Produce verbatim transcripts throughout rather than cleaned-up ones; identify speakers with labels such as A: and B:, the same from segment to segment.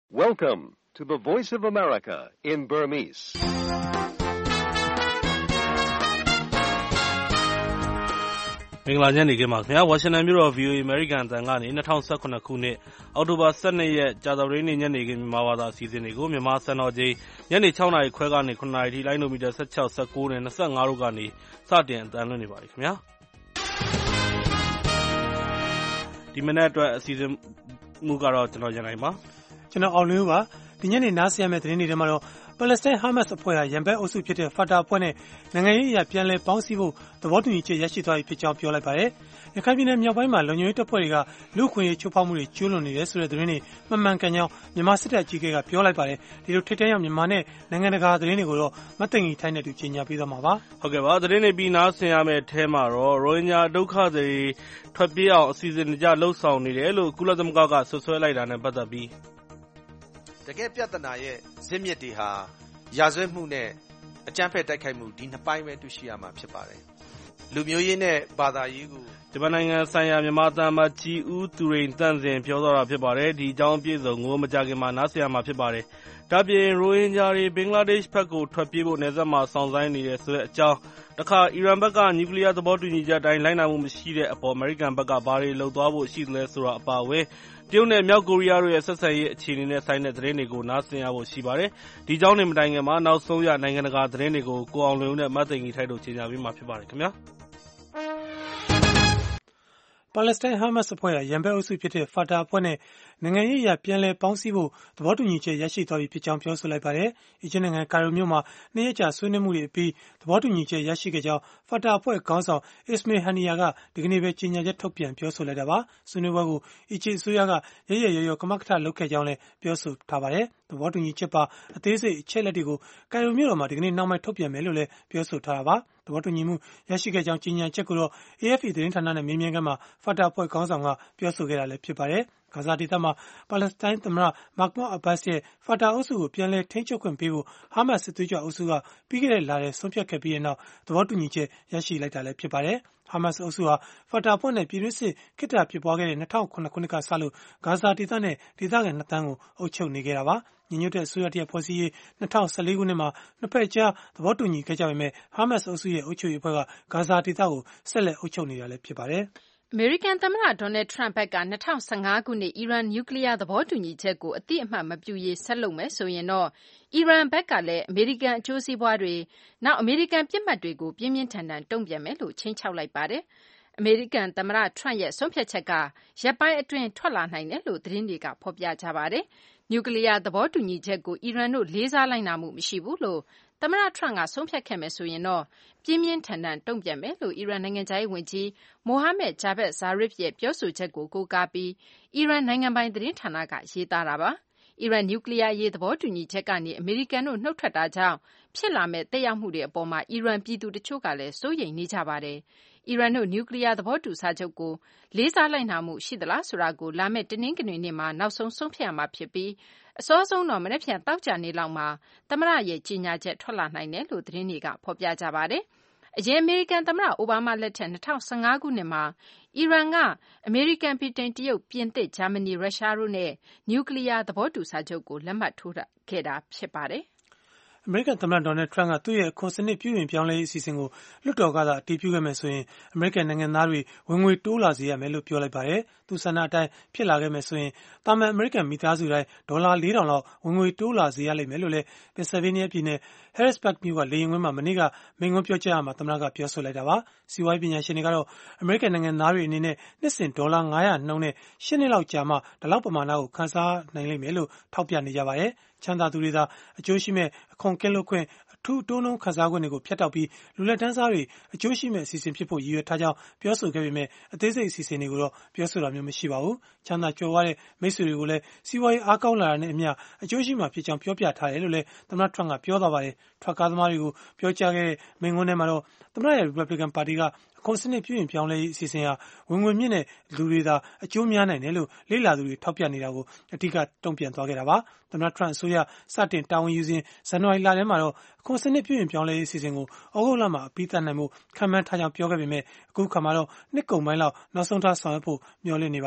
A: Welcome to the Voice of America in Burmese.
B: ။မင်္ဂလာညနေခင်းပါခင်ဗျာ။ ဝါရှင်တန်မြို့တော် ဗီအိုအေ အမေရိကန်အသံကနေ၂၀၁၇ ခုနှစ်အောက်တိုဘာ၁၂ ရက်ကြာသပတေးနေ့ညနေခင်းမြန်မာဘာသာအစီအစဉ်တွေကိုမြန်မာစံတော်ချိန်ညနေ၆နာရီခွဲကနေ၇နာရီထိလိုင်းဒိုမီတာ၁၆, ၁၉နဲ့၂၅တို့ကနေစတင်အသံလွှင့်နေပါတယ်ခင်ဗျာ။ဒီမနက်အတွက်အစီအစဉ်မူကတော့ကျွန်တော်ရန်နိုင်ပါ
C: ။ကျွန်တော်အောင်လင်းပါ။ဒီညနေနားဆင်ရမယ့်သတင်းတွေထဲမှာတော့ပါလက်စတိုင်းဟာမတ်စ်အဖွဲ့ဟာရန်ဘက်အုပ်စုဖြစ်တဲ့ဖာတာအဖွဲ့နဲ့နိုင်ငံရေးအရာပြန်လည်ပေါင်းစည်းဖို့သဘောတူညီချက်ရရှိသွားပြီဖြစ်ကြောင်းပြောလိုက်ပါတယ်။ရခိုင်ပြည်နယ်မြောက်ပိုင်းမှာလုံခြုံရေးတပ်ဖွဲ့တွေကလူ့အခွင့်အရေးချိုးဖောက်မှုတွေကျူးလွန်နေတယ်ဆိုတဲ့သတင်းတွေမှန်မှန်ကန်ကြောင်းမြန်မာစစ်တပ်အကြီးအကဲကပြောလိုက်ပါတယ်။ဒီလိုထိပ်တန်းရောက်မြန်မာနဲ့နိုင်ငံတကာသတင်းတွေကိုတော့မသိင်္ဂီထိုင်းနဲ့တူကြီးညာပေးသွားမှာပါ
B: ။ဟုတ်ကဲ့ပါသတင်းတွေပြီးနားဆင်ရမယ့်အဲမှာတော့ရိုဟင်ဂျာဒုက္ခသည်ထွက်ပြေးအောင်အစီအစဉ်ကြလှုပ်ဆောင်နေတယ်လို့ကုလသမဂ္ဂကဆွဆွဲလိုက်တာနဲ့ပတ်သက်ပြီး
D: တကယ်ပြဿနာရဲ့ဇစ်မြစ်တွေဟာရာဇဝတ်မှုနဲ့အကြမ်းဖက်တိုက်ခိုက်မှုဒီနှစ်ပိုင်းပဲတွေ့ရှိရမှာဖြစ်ပါတယ်။လူမျိုးရေးနဲ့ဘာသာရေးကို
B: ဂျပန်နိုင်ငံဆိုင်ရာမြန်မာသံအမတ်ကြီးဦးသူရိန်တန့်စင်ပြောသွားတာဖြစ်ပါတယ်။ဒီအကြောင်းအပြည့်အစုံကိုမကြာခင်မှာနားဆင်ရမှာဖြစ်ပါတယ်။ဒါ့ပြင်ရိုဟင်ဂျာတွေဘင်္ဂလားဒေ့ရှ်ဘက်ကိုထွက်ပြေးဖို့နယ်စပ်မှာစောင့်ဆိုင်းနေတယ်ဆိုတဲ့အကြောင်းတခါအီရန်ဘက်ကနျူကလ িয়ার သဘောတူညီချက်အတိုင်းလိုက်နာမှုမရှိတဲ့အပေါ်အမေရိကန်ဘက်ကဘာတွေလုပ်သွားဖို့ရှိသလဲဆိုတာအပါအဝင်တရုတ်နဲ့မြောက်ကိုရီးယားတို့ရဲ့ဆက်ဆံရေးအခြေအနေနဲ့ဆိုင်တဲ့သတင်းတွေကိုနားဆင်ရဖို့ရှိပါတယ်။ဒီကြောင်းနေမတိုင်ခင်မှာနောက်ဆုံးရနိုင်ငံတကာသတင်းတွေကိုကိုအောင်လွင်ဦးနဲ့မသိင်္ဂီထိုက်တို့ကြီးညာပေးမှာဖြစ်ပါတယ်ခင်ဗျာ။
C: ပါလက်စတိုင်းဟာမတ်စ်အဖွဲ့ဟာရန်ဘက်အုပ်စုဖြစ်တဲ့ဖာတာအဖွဲ့နဲ့နိုင်ငံရေးအရာပြန်လည်ပေါင်းစည်းဖို့သဘောတူညီချက်ရရှိသွားပြီဖြစ်ကြောင်းပြောဆိုလိုက်ပါတယ်။အီဂျစ်နိုင်ငံကာရိုမြို့မှာနှစ်ရက်ကြာဆွေးနွေးမှုတွေအပြီးသဘောတူညီချက်ရရှိခဲ့ကြောင်းဖာတာအဖွဲ့ခေါင်းဆောင်အစ္စမေးလ်ဟန်နီယာကဒီကနေ့ပဲကြေညာချက်ထုတ်ပြန်ပြောဆိုလိုက်တာပါ။ဆွေးနွေးပွဲကိုအီဂျစ်အစိုးရကရရရရကမကထလုပ်ခဲ့ကြောင်းလည်းပြောဆိုထားပါတယ်။သဘောတူညီချက်ပါအသေးစိတ်အချက်လက်တွေကိုကာရိုမြို့တော်မှာဒီကနေ့နောက်မှထုတ်ပြန်မယ်လို့လည်းပြောဆိုထားတာပါ။သဘောတူညီမှုရရှိခဲ့ကြောင်းကြေညာချက်ကိုတော့ အေအက်ဖ်ပီ သတင်းဌာနနဲ့မေးမြန်းခန်းမှာဖာတာအဖွဲ့ခေါင်းဆောင်ကပြောဆိုခဲ့တာလည်းဖြစ်ပါတယ်။ဂါဇာဒေသမှာပါလက်စတိုင်းသမ္မတမာခ်မွတ်အဘတ်စ်ရဲ့ဖာတာအုပ်စုကိုပြန်လည်ထိန်းချုပ်ခွင့်ပေးဖို့ဟာမတ်စစ်သွေးကြွအုပ်စုကပြီးခဲ့တဲ့လထဲဆုံးဖြတ်ခဲ့ပြီးနောက်သဘောတူညီချက်ရရှိလိုက်တာလည်းဖြစ်ပါတယ်။ဟာမတ်စ်အုပ်စုဟာဖာတာအဖွဲ့နဲ့ပြည်တွင်းစစ်ခေတ္တဖြစ်ပွားခဲ့တဲ့၂၀၀၇ခုနှစ်ကစလို့ဂါဇာဒေသနဲ့ဒေသခံနှစ်သန်းကိုအုပ်ချုပ်နေခဲ့တာပါ။ညီညွတ်တဲ့အစိုးရတရပ်ဖွဲ့စည်းရေး၂၀၁၄ခုနှစ်မှာနှစ်ဖက်ကြားသဘောတူညီခဲ့ကြပေမဲ့ဟာမတ်စ်အုပ်စုရဲ့အုပ်ချုပ်ရေးအဖွဲ့ကဂါဇာဒေသကိုဆက်လက်အုပ်ချုပ်နေတာလည်းဖြစ်ပါတယ်။
E: အမေရိကန်သမ္မတ Donald Trump ဘက်က၂၀၁၅ခုနှစ်အီရန်နျူကလ িয়ার သဘောတူညီချက်ကိုအသိအမှတ်မပြုရေးဆက်လုပ်မယ်ဆိုရင်တော့အီရန်ဘက်ကလည်းအမေရိကန်အကျိုးစီးပွားတွေနောက်အမေရိကန်ပစ်မှတ်တွေကိုပြင်းပြင်းထန်ထန်တုံ့ပြန်မယ်လို့ခြိမ်းခြောက်လိုက်ပါတယ်။အမေရိကန်သမ္မတ Trump ရဲ့ဆုံးဖြတ်ချက်ကရက်ပိုင်းအတွင်းထွက်လာနိုင်တယ်လို့သတင်းတွေကဖော်ပြကြပါတယ်။နျူကလ িয়ার သဘောတူညီချက်ကိုအီရန်တို့လေးစားလိုက်နာမှုမရှိဘူးလို့သမ္မတ Trump ကဆုံးဖြတ်ခဲ့မယ်ဆိုရင်တော့ပြင်းပြင်းထန်ထန်တုံ့ပြန်မယ်လို့အီရန်နိုင်ငံခြားရေးဝန်ကြီးမိုဟာမက်ဂျာဗတ်ဇာရစ်ရဲ့ပြောဆိုချက်ကိုကိုးကားပြီးအီရန်နိုင်ငံပိုင်သတင်းဌာနကရေးသားတာပါ။အီရန်နျူကလ িয়ার ရေးသဘောတူညီချက်ကနေအမေရိကန်တို့နှုတ်ထွက်တာကြောင့်ဖြစ်လာမဲ့သက်ရောက်မှုတွေအပေါ်မှာအီရန်ပြည်သူတချို့ကလည်းစိုးရိမ်နေကြပါတယ်။အီရန်တို့နျူကလ িয়ার သဘောတူစာချုပ်ကိုလေးစားလိုက်နာမှုရှိသလားဆိုတာကိုလာမယ့်တနင်္ဂနွေနေ့မှာနောက်ဆုံးဆုံးဖြတ်ရမှာဖြစ်ပြီးအစောဆုံးတော့မနက်ဖြန်သောကြာနေ့လောက်မှာသမ္မတရဲ့ကြေညာချက်ထွက်လာနိုင်တယ်လို့သတင်းတွေကဖော်ပြကြပါတယ်။အရင်အမေရိကန်သမ္မတအိုဘားမားလက်ထက်၂၀၁၅ခုနှစ်မှာအီရန်ကအမေရိကန်ဗြိတိန်တရုတ်ပြင်သစ်ဂျာမနီရုရှားတို့နဲ့နျူကလ িয়ার သဘောတူစာချုပ်ကိုလက်မှတ်ထိုးခဲ့တာဖြစ်ပါတယ်။
C: အမေရိကန်သမ္မတ Donald Trump ကသူ့ရဲ့အခွန်စနစ်ပြုပြင်ပြောင်းလဲရေးအစီအစဉ်ကိုလွှတ်တော်ကသာအတည်ပြုခဲ့မယ်ဆိုရင်အမေရိကန်နိုင်ငံသားတွေဝင်ငွေတိုးလာစေရမယ်လို့ပြောလိုက်ပါတယ်။သူဆန္ဒအတိုင်းဖြစ်လာခဲ့မယ်ဆိုရင်တာမန်အမေရိကန်မိသားစုတိုင်းဒေါ်လာလေးထောင်လောက်ဝင်ငွေတိုးလာစေရလိမ့်မယ်လို့လည်း Pennsylvania ပြည်နယ် Harrisburg မြို့ကလေယာဉ်ကွင်းမှာမနေ့ကမိန့်ခွန်းပြောကြားရာမှာသမ္မတကပြောဆိုလိုက်တာပါ။စီးပွားရေးပညာရှင်တွေကတော့အမေရိကန်နိုင်ငံသားတွေအနေနဲ့နှစ်စဉ်ဒေါ်လာငါးရာနှုန်းနဲ့ရှစ်နှစ်လောက်ကြာမှဒီလောက်ပမာဏကိုခန်းစားနိုင်လိမ့်မယ်လို့ထောက်ပြနေကြပါတယ်။ချမ်းသာသူတွေသာအကျိုးရှိမဲ့အခွန်ကင်းလွတ်ခွင့်အထူးတိုးနှုန်းခံစားခွင့်တွေကိုဖျက်တောက်ပြီးလူလက်တန်းစားတွေအကျိုးရှိမဲ့အစီအစဉ်ဖြစ်ဖို့ရည်ရွယ်ထားကြောင်းပြောဆိုခဲ့ပေမဲ့အသေးစိတ်အစီအစဉ်တွေကိုတော့ပြောဆိုတာမျိုးမရှိပါဘူး။ချမ်းသာကြွယ်ဝတဲ့မိတ်ဆွေတွေကိုလည်းစီးပွားရေးအားကောင်းလာတာနဲ့အမျှအကျိုးရှိမှာဖြစ်ကြောင်းပြောပြထားတယ်လို့လည်းသမ္မတ Trump ကပြောသွားပါတယ်။ ထရပ်ကားသမားတွေကိုပြောကြားခဲ့တဲ့မိန့်ခွန်းထဲမှာတော့သမ္မတရဲ့ Republican ပါတီကအခွန်စနစ်ပြုပြင်ပြောင်းလဲရေးအစီအစဉ်ဟာဝင်ငွေမြင့်တဲ့လူတွေသာအကျိုးများနိုင်တယ်လို့လေ့လာသူတွေထောက်ပြနေတာကိုအဓိကတုံ့ပြန်သွားခဲ့တာပါ။သမ္မတ Trump အစိုးရစတင်တာဝန်ယူစဉ်ဇန်နဝါရီလထဲမှာတော့အခွန်စနစ်ပြုပြင်ပြောင်းလဲရေးအစီအစဉ်ကိုဩဂုတ်လမှာအပြီးသတ်နိုင်ဖို့ခန့်မှန်းထားကြောင်းပြောခဲ့ပေမဲ့အခုခါမှာတော့နှစ်ကုန်ပိုင်းလောက်နောက်ဆုံးထားဆောင်ရွက်ဖို့မျှော်လင့်နေပါတယ်။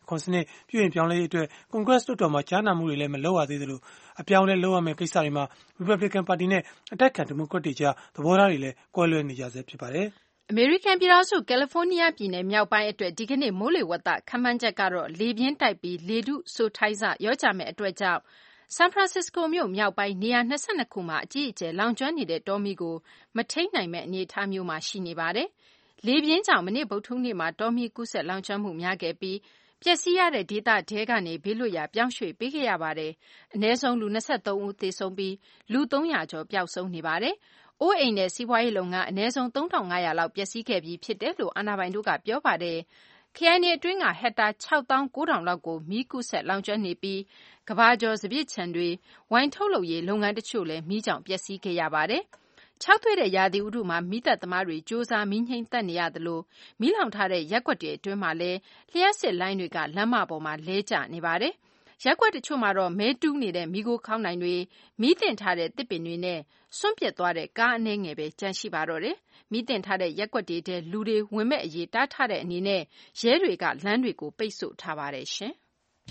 C: ခွန်စနစ်ပြုပြင်ပြောင်းလဲရေးအတွက်ကွန်ဂရက်လွှတ်တော်မှာကြားနာမှုတွေလည်းမလုပ်ရသေးသလိုအပြောင်းလဲလုပ်ရမယ့်ကိစ္စတွေမှာ Republican ပါတီနဲ့အတိုက်အခံဒီမိုကရက်တွေကြားသဘောထားတွေလည်းကွဲလွဲနေကြဆဲဖြစ်ပါတယ်
E: ။အမေရိကန်ပြည်ထောင်စုကယ်လီဖိုးနီးယားပြည်နယ်မြောက်ပိုင်းအတွက်ဒီကနေ့မိုးလေဝသခန့်မှန်းချက်ကတော့လေပြင်းတိုက်ပြီးလေထုစိုထိုင်းဆရောကြမယ့်အတွက်ကြောင့်ဆန်ဖရန်စစ္စကိုမြို့မြောက်ပိုင်းနေရာ၂၂ခုမှာအကြီးအကျယ်လောင်ကျွမ်းနေတဲ့တောမီးကိုမထိန်းနိုင်မယ့်အနေအထားမျိုးမှာရှိနေပါတယ်။လေပြင်းကြောင့်မနေ့ဗုဒ္ဓဟူးနေ့မှာတောမီးကူးစက်လောင်ကျွမ်းမှုများခဲ့ပြီးပျက်စီးရတဲ့ဒေသထဲကနေဘေးလွတ်ရာပြောင်းရွှေ့ပေးခဲ့ရပါတယ်။အနည်းဆုံးလူ၂၃ဦးသေဆုံးပြီးလူ၃၀၀ကျော်ပျောက်ဆုံးနေပါတယ်။အိုးအိမ်နဲ့စီးပွားရေးလုပ်ငန်းအနည်းဆုံးသုံးထောင်ငါးရာလောက်ပျက်စီးခဲ့ပြီးဖြစ်တယ်လို့အာဏာပိုင်တို့ကပြောပါတယ်။ခရိုင်တွေအတွင်းကဟက်တာခြောက်သောင်းကိုးထောင်လောက်ကိုမီးကူးစက်လောင်ကျွမ်းနေပြီးကမ္ဘာကျော်စပျစ်ခြံတွေဝိုင်ထုတ်လုပ်ရေးလုပ်ငန်းတချို့လည်းမီးကြောင့်ပျက်စီးခဲ့ရပါတယ်။ခြောက်သွေ့တဲ့ရာသီဥတုမှာမီးသတ်သမားတွေစ조사မီးငြိမ်းသတ်နေရသလိုမီးလောင်ထားတဲ့ရပ်ကွက်တွေအတွင်းမှာလည်းလျှပ်စစ်လိုင်းတွေကလမ်းမပေါ်မှာလဲကျနေပါတယ်။ရပ်ကွက်တချို့မှာတော့မဲတူးနေတဲ့မီးခိုးခေါင်းတိုင်တွေမီးတင်ထားတဲ့တစ်ပင်တွေနဲ့စွန့်ပစ်သွားတဲ့ကားအနှဲငယ်ပဲကျန်ရှိပါတော့တယ်။မီးတင်ထားတဲ့ရပ်ကွက်တွေထဲလူတွေဝင်မဲ့အရေးတားထားတဲ့အနေနဲ့ရဲတွေကလမ်းတွေကိုပိတ်ဆို့ထားပါတယ်ရှင်။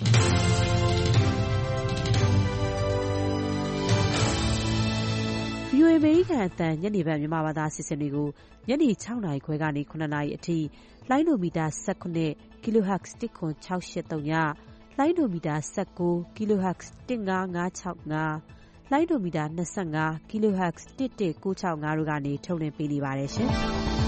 F: ဗွီအိုအေ အမေရိကန်အသံညနေပိုင်းမြန်မာဘာသာအစီအစဉ်တွေကိုညနေ၆နာရီခွဲကနေ၇နာရီအထိလိုင်းဒိုမီတာ၁၇ Kilohertz တစ်ခွန်၆၈၃ညလိုင်းဒိုမီတာ၁၉ Kilohertz တစ်၅၅၆၅လိုင်းဒိုမီတာ၂၅ Kilohertz တစ်၁၉၆၅တို့ကနေထုတ်လွှင့်ပေးနေပါတယ်ရှင်။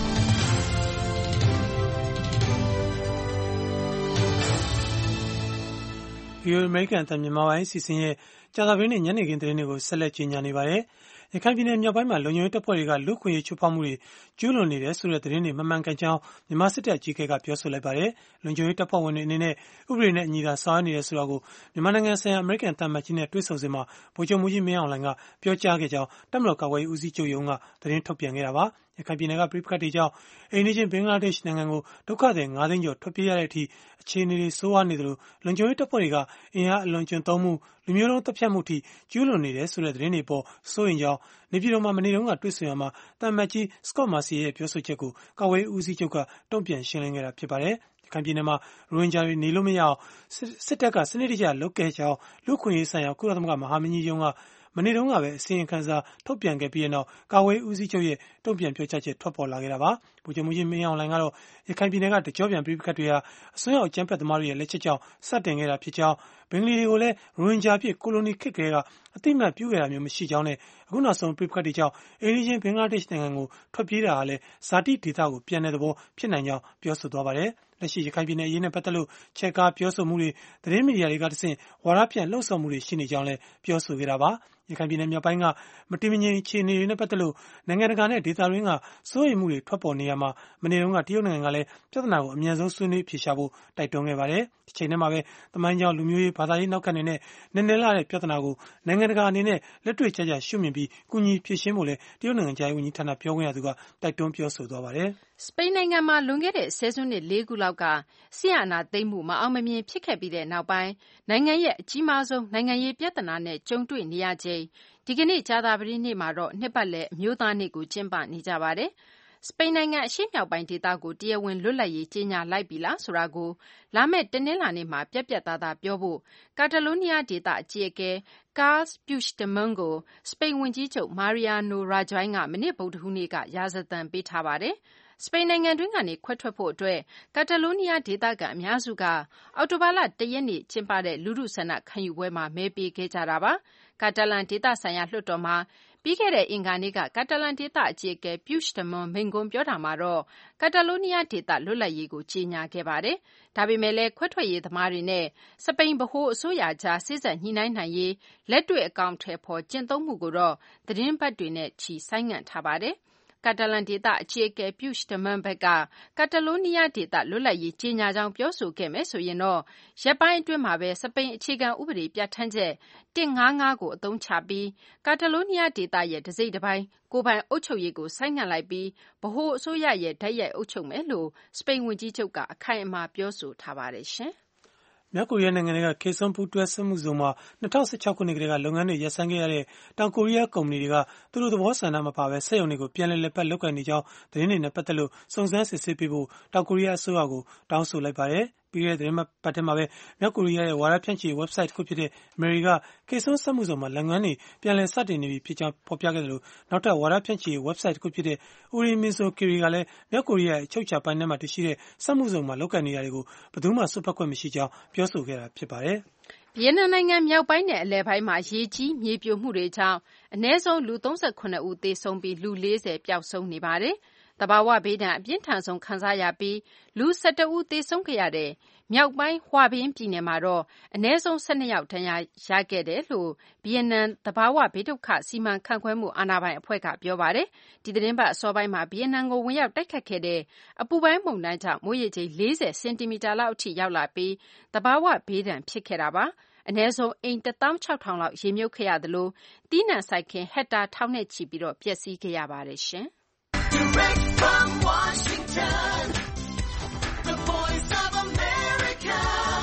C: ဗွီအိုအေ အမေရိကန်အသံမြန်မာပိုင်းအစီအစဉ်ရဲ့ကြာသပတေးနေ့ညနေခင်းသတင်းတွေကိုဆက်လက်ကြီးညာနေပါတယ်။ရခိုင်ပြည်နယ်မြောက်ပိုင်းမှာလုံခြုံရေးတပ်ဖွဲ့တွေကလူ့အခွင့်အရေးချိုးဖောက်မှုတွေကျူးလွန်နေတယ်ဆိုတဲ့သတင်းတွေမမှန်ကန်ကြောင်းမြန်မာစစ်တပ်အကြီးအကဲကပြောဆိုလိုက်ပါတယ်။လုံခြုံရေးတပ်ဖွဲ့ဝင်တွေအနေနဲ့ဥပဒေနဲ့အညီသာဆောင်ရွက်နေတယ်ဆိုတာကိုမြန်မာနိုင်ငံဆိုင်ရာအမေရိကန်သံအမတ်ကြီးနဲ့တွေ့ဆုံစဉ်မှာဗိုလ်ချုပ်မှူးကြီးမင်းအောင်လှိုင်ကပြောကြားခဲ့ကြောင်းတပ်မတော်ကာကွယ်ရေးဦးစီးချုပ်ရုံးကသတင်းထုတ်ပြန်ခဲ့တာပါ။ရခိုင်ပြည်နယ်ကပြည်ပခတ်တွေကြောင့်အိမ်နီးချင်းဘင်္ဂလားဒေ့ရှ်နိုင်ငံကိုဒုက္ခသည်၅သိန်းကျော်ထွက်ပြေးရတဲ့အထိအခြေအနေတွေဆိုးဝါးနေတယ်လို့လုံခြုံရေးတပ်ဖွဲ့တွေကအင်အားအလွန်ကျွံသုံးမှုလူမျိုးတုံးတပ်ဖြတ်မှုအထိကျူးလွန်နေတယ်ဆိုတဲ့သတင်းတွေပေါ်စိုးရင်ကြောင်းနေပြည်တော်မှာမနေ့တုန်းကတွေ့ဆုံရမှာတမတ်ကြီး Scott Marciel ရဲ့ပြောဆိုချက်ကိုကာကွယ်ရေးဦးစီးချုပ်ကတုံ့ပြန်ရှင်းလင်းခဲ့တာဖြစ်ပါတယ်။ရခိုင်ပြည်နယ်မှာရိုဟင်ဂျာတွေနေလို့မရအောင်စစ်တပ်ကစနစ်တကျလုပ်ခဲ့ကြောင်းလူ့အခွင့်အရေးဆိုင်ရာကုလသမဂ္ဂမဟာမင်းကြီးရုံးကမနေ့တုန်းကပဲအစီရင်ခံစာထုတ်ပြန်ခဲ့ပြီးတဲ့နောက်ကာကွယ်ဦးစီးချုပ်ရဲ့တုံ့ပြန်ပြောကြားချက်ထွက်ပေါ်လာခဲ့တာပါ။ဗိုလ်ချုပ်မှူးကြီးမင်းအောင်လှိုင်ကတော့ရခိုင်ပြည်နယ်ကတကြောပြန်ပြည်ပခတ်တွေဟာအစွန်းရောက်အကြမ်းဖက်သမားတွေရဲ့လက်ချက်ကြောင့်စတင်ခဲ့တာဖြစ်ကြောင်းဘင်္ဂလီတွေကိုလည်းရိုဟင်ဂျာအဖြစ်ကိုလိုနီခေတ်ကလေးကအတိအမှတ်ပြုခဲ့တာမျိုးမရှိကြောင်းနဲ့အခုနောက်ဆုံးပြည်ပခတ်တွေကြောင့်အိမ်နီးချင်းဘင်္ဂလားဒေ့ရှ်နိုင်ငံကိုထွက်ပြေးတာဟာလည်းဇာတိဒေသကိုပြန်တဲ့သဘောဖြစ်နိုင်ကြောင်းပြောဆိုသွားပါတယ်။လက်ရှိရခိုင်ပြည်နယ်အရေးနဲ့ပတ်သက်လို့ချက်ကားပြောဆိုမှုတွေသတင်းမီဒီယာတွေကတဆင့်ဝါဒဖြန့်လှုံ့ဆော်မှုတွေရှိနေကြောင်းလည်းပြောဆိုခဲ့တာပါ။ရခိုင်ပြည်နယ်မြောက်ပိုင်းကမတည်မငြိမ်အခြေအနေတွေနဲ့ပတ်သက်လို့နိုင်ငံတကာနဲ့ဒေသတွင်းကစိုးရိမ်မှုတွေထွက်ပေါ်နေရမှာမနေ့တုန်းကတရုတ်နိုင်ငံကလည်းပြဿနာကိုအမြန်ဆုံးဆွေးနွေးဖြေရှာဖို့တိုက်တွန်းခဲ့ပါတယ်။ဒီချိန်ထဲမှာပဲသမိုင်းကြောင်းလူမျိုးရေးဘာသာရေးနောက်ခံနေတဲ့နည်းနည်းလာတဲ့ပြဿနာကိုနိုင်ငံတကာအနေနဲ့လက်တွေ့ကျကျရှုမြင်ပြီးကူညီဖြေရှင်းဖို့လည်းတရုတ်နိုင်ငံသားရေးဝန်ကြီးဌာနပြောခွင့်ရသူကတိုက်တွန်းပြောဆိုသွားပါတယ်
E: ။စပိန်နိုင်ငံမှာလွန်ခဲ့တဲ့ဆယ်စုနှစ်လေးခုလောက်ကဆီယနာသိမ်းမှုမအောင်မမြင်ဖြစ်ခဲ့ပြီးတဲ့နောက်ပိုင်းနိုင်ငံရဲ့အကြီးမားဆုံးနိုင်ငံရေးပြဿနာနဲ့ကြုံတွေ့နေရချိန်ဒီကနေ့ကြာသပတေးနေ့မှာတော့နှစ်ပတ်လည်အမျိုးသားနေ့ကိုကျင်းပနေကြပါတယ်။စပိန်နိုင်ငံအရှေ့မြောက်ပိုင်းဒေသကိုတရားဝင်လွတ်လပ်ရေးကြေညာလိုက်ပြီလားဆိုတာကိုလာမယ့်တနင်္လာနေ့မှာပြတ်ပြတ်သားသားပြောဖို့ကာတာလိုးနီးယားဒေသအကြီးအကဲ Carles Puigdemont ကိုစပိန်ဝန်ကြီးချုပ် Mariano Rajoy ကမနေ့ဗုဒ္ဓဟူးနေ့ကရာဇသံပေးထားပါတယ်။စပိန်နိုင်ငံတွင်းကနေခွဲထွက်ဖို့အတွက်ကာတာလိုးနီးယားဒေသခံအများစုကအောက်တိုဘာလ၁ရက်နေ့ကျင်းပတဲ့လူထုဆန္ဒခံယူပွဲမှာမဲပေးခဲ့ကြတာပါ။ကာတာလန်ဒေသဆိုင်ရာလွှတ်တော်မှာပြီးခဲ့တဲ့အင်္ဂါနေ့ကကာတာလန်ဒေသအကြီးအကဲ Puigdemont မိန့်ခွန်းပြောတာမှာတော့ကာတာလိုးနီးယားဒေသလွတ်လပ်ရေးကိုကြေညာခဲ့ပါတယ်။ဒါပေမဲ့လည်းခွဲထွက်ရေးသမားတွေနဲ့စပိန်ဗဟိုအစိုးရကြားစေ့စပ်ညှိနှိုင်းနိုင်ရေးလက်တွေ့အကောင်အထည်ဖော်ကျင့်သုံးမှုကိုတော့သီတင်းပတ်တွေနဲ့ချီဆိုင်းငံ့ထားပါတယ်။ကာတာလန်ဒေသအကြီးအကဲ Puigdemont ဘက်ကကာတာလိုးနီးယားဒေသလွတ်လပ်ရေးကြေညာကြောင်းပြောဆိုခဲ့မယ်ဆိုရင်တော့ရက်ပိုင်းအတွင်းမှာပဲစပိန်အခြေခံဥပဒေပြဋ္ဌာန်းချက်၁၅၅ကိုအသုံးချပြီးကာတာလိုးနီးယားဒေသရဲ့တစိတ်တပိုင်းကိုယ်ပိုင်အုပ်ချုပ်ရေးကိုဆိုင်းငံ့လိုက်ပြီးဗဟိုအစိုးရရဲ့တိုက်ရိုက်အုပ်ချုပ်မယ်လို့စပိန်ဝန်ကြီးချုပ်ကအခိုင်အမာပြောဆိုထားပါတယ်ရှင်။
C: မြောက်ကိုရီးယားနိုင်ငံကခေဆွန်းပူးတွဲစက်မှုဇုံမှာ၂၀၁၆ခုနှစ်ကတည်းကလုပ်ငန်းတွေရပ်ဆိုင်းခဲ့ရတဲ့တောင်ကိုရီးယားကုမ္ပဏီတွေကသူတို့သဘောဆန္ဒမပါဘဲစက်ရုံတွေကိုပြန်လည်လက်ပတ်လုပ်ကိုင်နေကြောင်းသတင်းတွေနဲ့ပတ်သက်လို့စုံစမ်းစစ်ဆေးပေးဖို့တောင်ကိုရီးယားအစိုးရကိုတောင်းဆိုလိုက်ပါတယ်။ပြီးခဲ့တဲ့သတင်းပတ်ထဲမှာပဲမြောက်ကိုရီးယားရဲ့ဝါဒဖြန့်ချီ website တစ်ခုဖြစ်တဲ့ Mary ကကေဆွန်းစက်မှုဇုံမှာလုပ်ငန်းတွေပြန်လည်စတင်နေပြီဖြစ်ကြောင်းဖော်ပြခဲ့တယ်လို့နောက်ထပ်ဝါဒဖြန့်ချီ website တစ်ခုဖြစ်တဲ့ Uri Minso Kiri ကလည်းမြောက်ကိုရီးယားရဲ့အချုပ်အခြာပိုင်းထဲမှာတရှိတဲ့စက်မှုဇုံမှာလုပ်ကိုင်နေတာတွေကိုဘယ်သူမှစွပ်ဖက်ခွင့်မရှိကြောင်းပြောဆိုခဲ့တာဖြစ်ပါတယ်
E: ။ဗီယက်နမ်နိုင်ငံမြောက်ပိုင်းနဲ့အလယ်ပိုင်းမှာရေကြီးမြေပြိုမှုတွေကြောင့်အနည်းဆုံးလူ၃၇ဦးသေဆုံးပြီးလူ၄၀ပျောက်ဆုံးနေပါတယ်။သဘာဝဘေးဒဏ်အပြင်းထန်ဆုံးခံစားရပြီးလူ၁၁ဦးသေဆုံးခဲ့ရတဲ့မြောက်ပိုင်းဟွာဘင်းပြည်နယ်မှာတော့အနည်းဆုံး၁၂ယောက်ဒဏ်ရာရခဲ့တယ်လို့ဗီယက်နမ်သဘာဝဘေးဒုက္ခစီမံခန့်ခွဲမှုအာဏာပိုင်အဖွဲ့ကပြောပါတယ်။ဒီသတင်းပတ်အစောပိုင်းမှာဗီယက်နမ်ကိုဝင်ရောက်တိုက်ခတ်ခဲ့တဲ့အပူပိုင်းမုန်တိုင်းကြောင့်မိုးရေချိန်၄၀စင်တီမီတာလောက်အထိရောက်လာပြီးသဘာဝဘေးဒဏ်ဖြစ်ခဲ့တာပါ။အနည်းဆုံးအိမ်တစ်သောင်းခြောက်ထောင်လောက်ရေမြုပ်ခဲ့ရသလိုသီးနှံစိုက်ခင်းဟက်တာထောင်နဲ့ချီပြီးတော့ပျက်စီးခဲ့ရပါတယ်ရှင်။ Direct from Washington, the voice of America,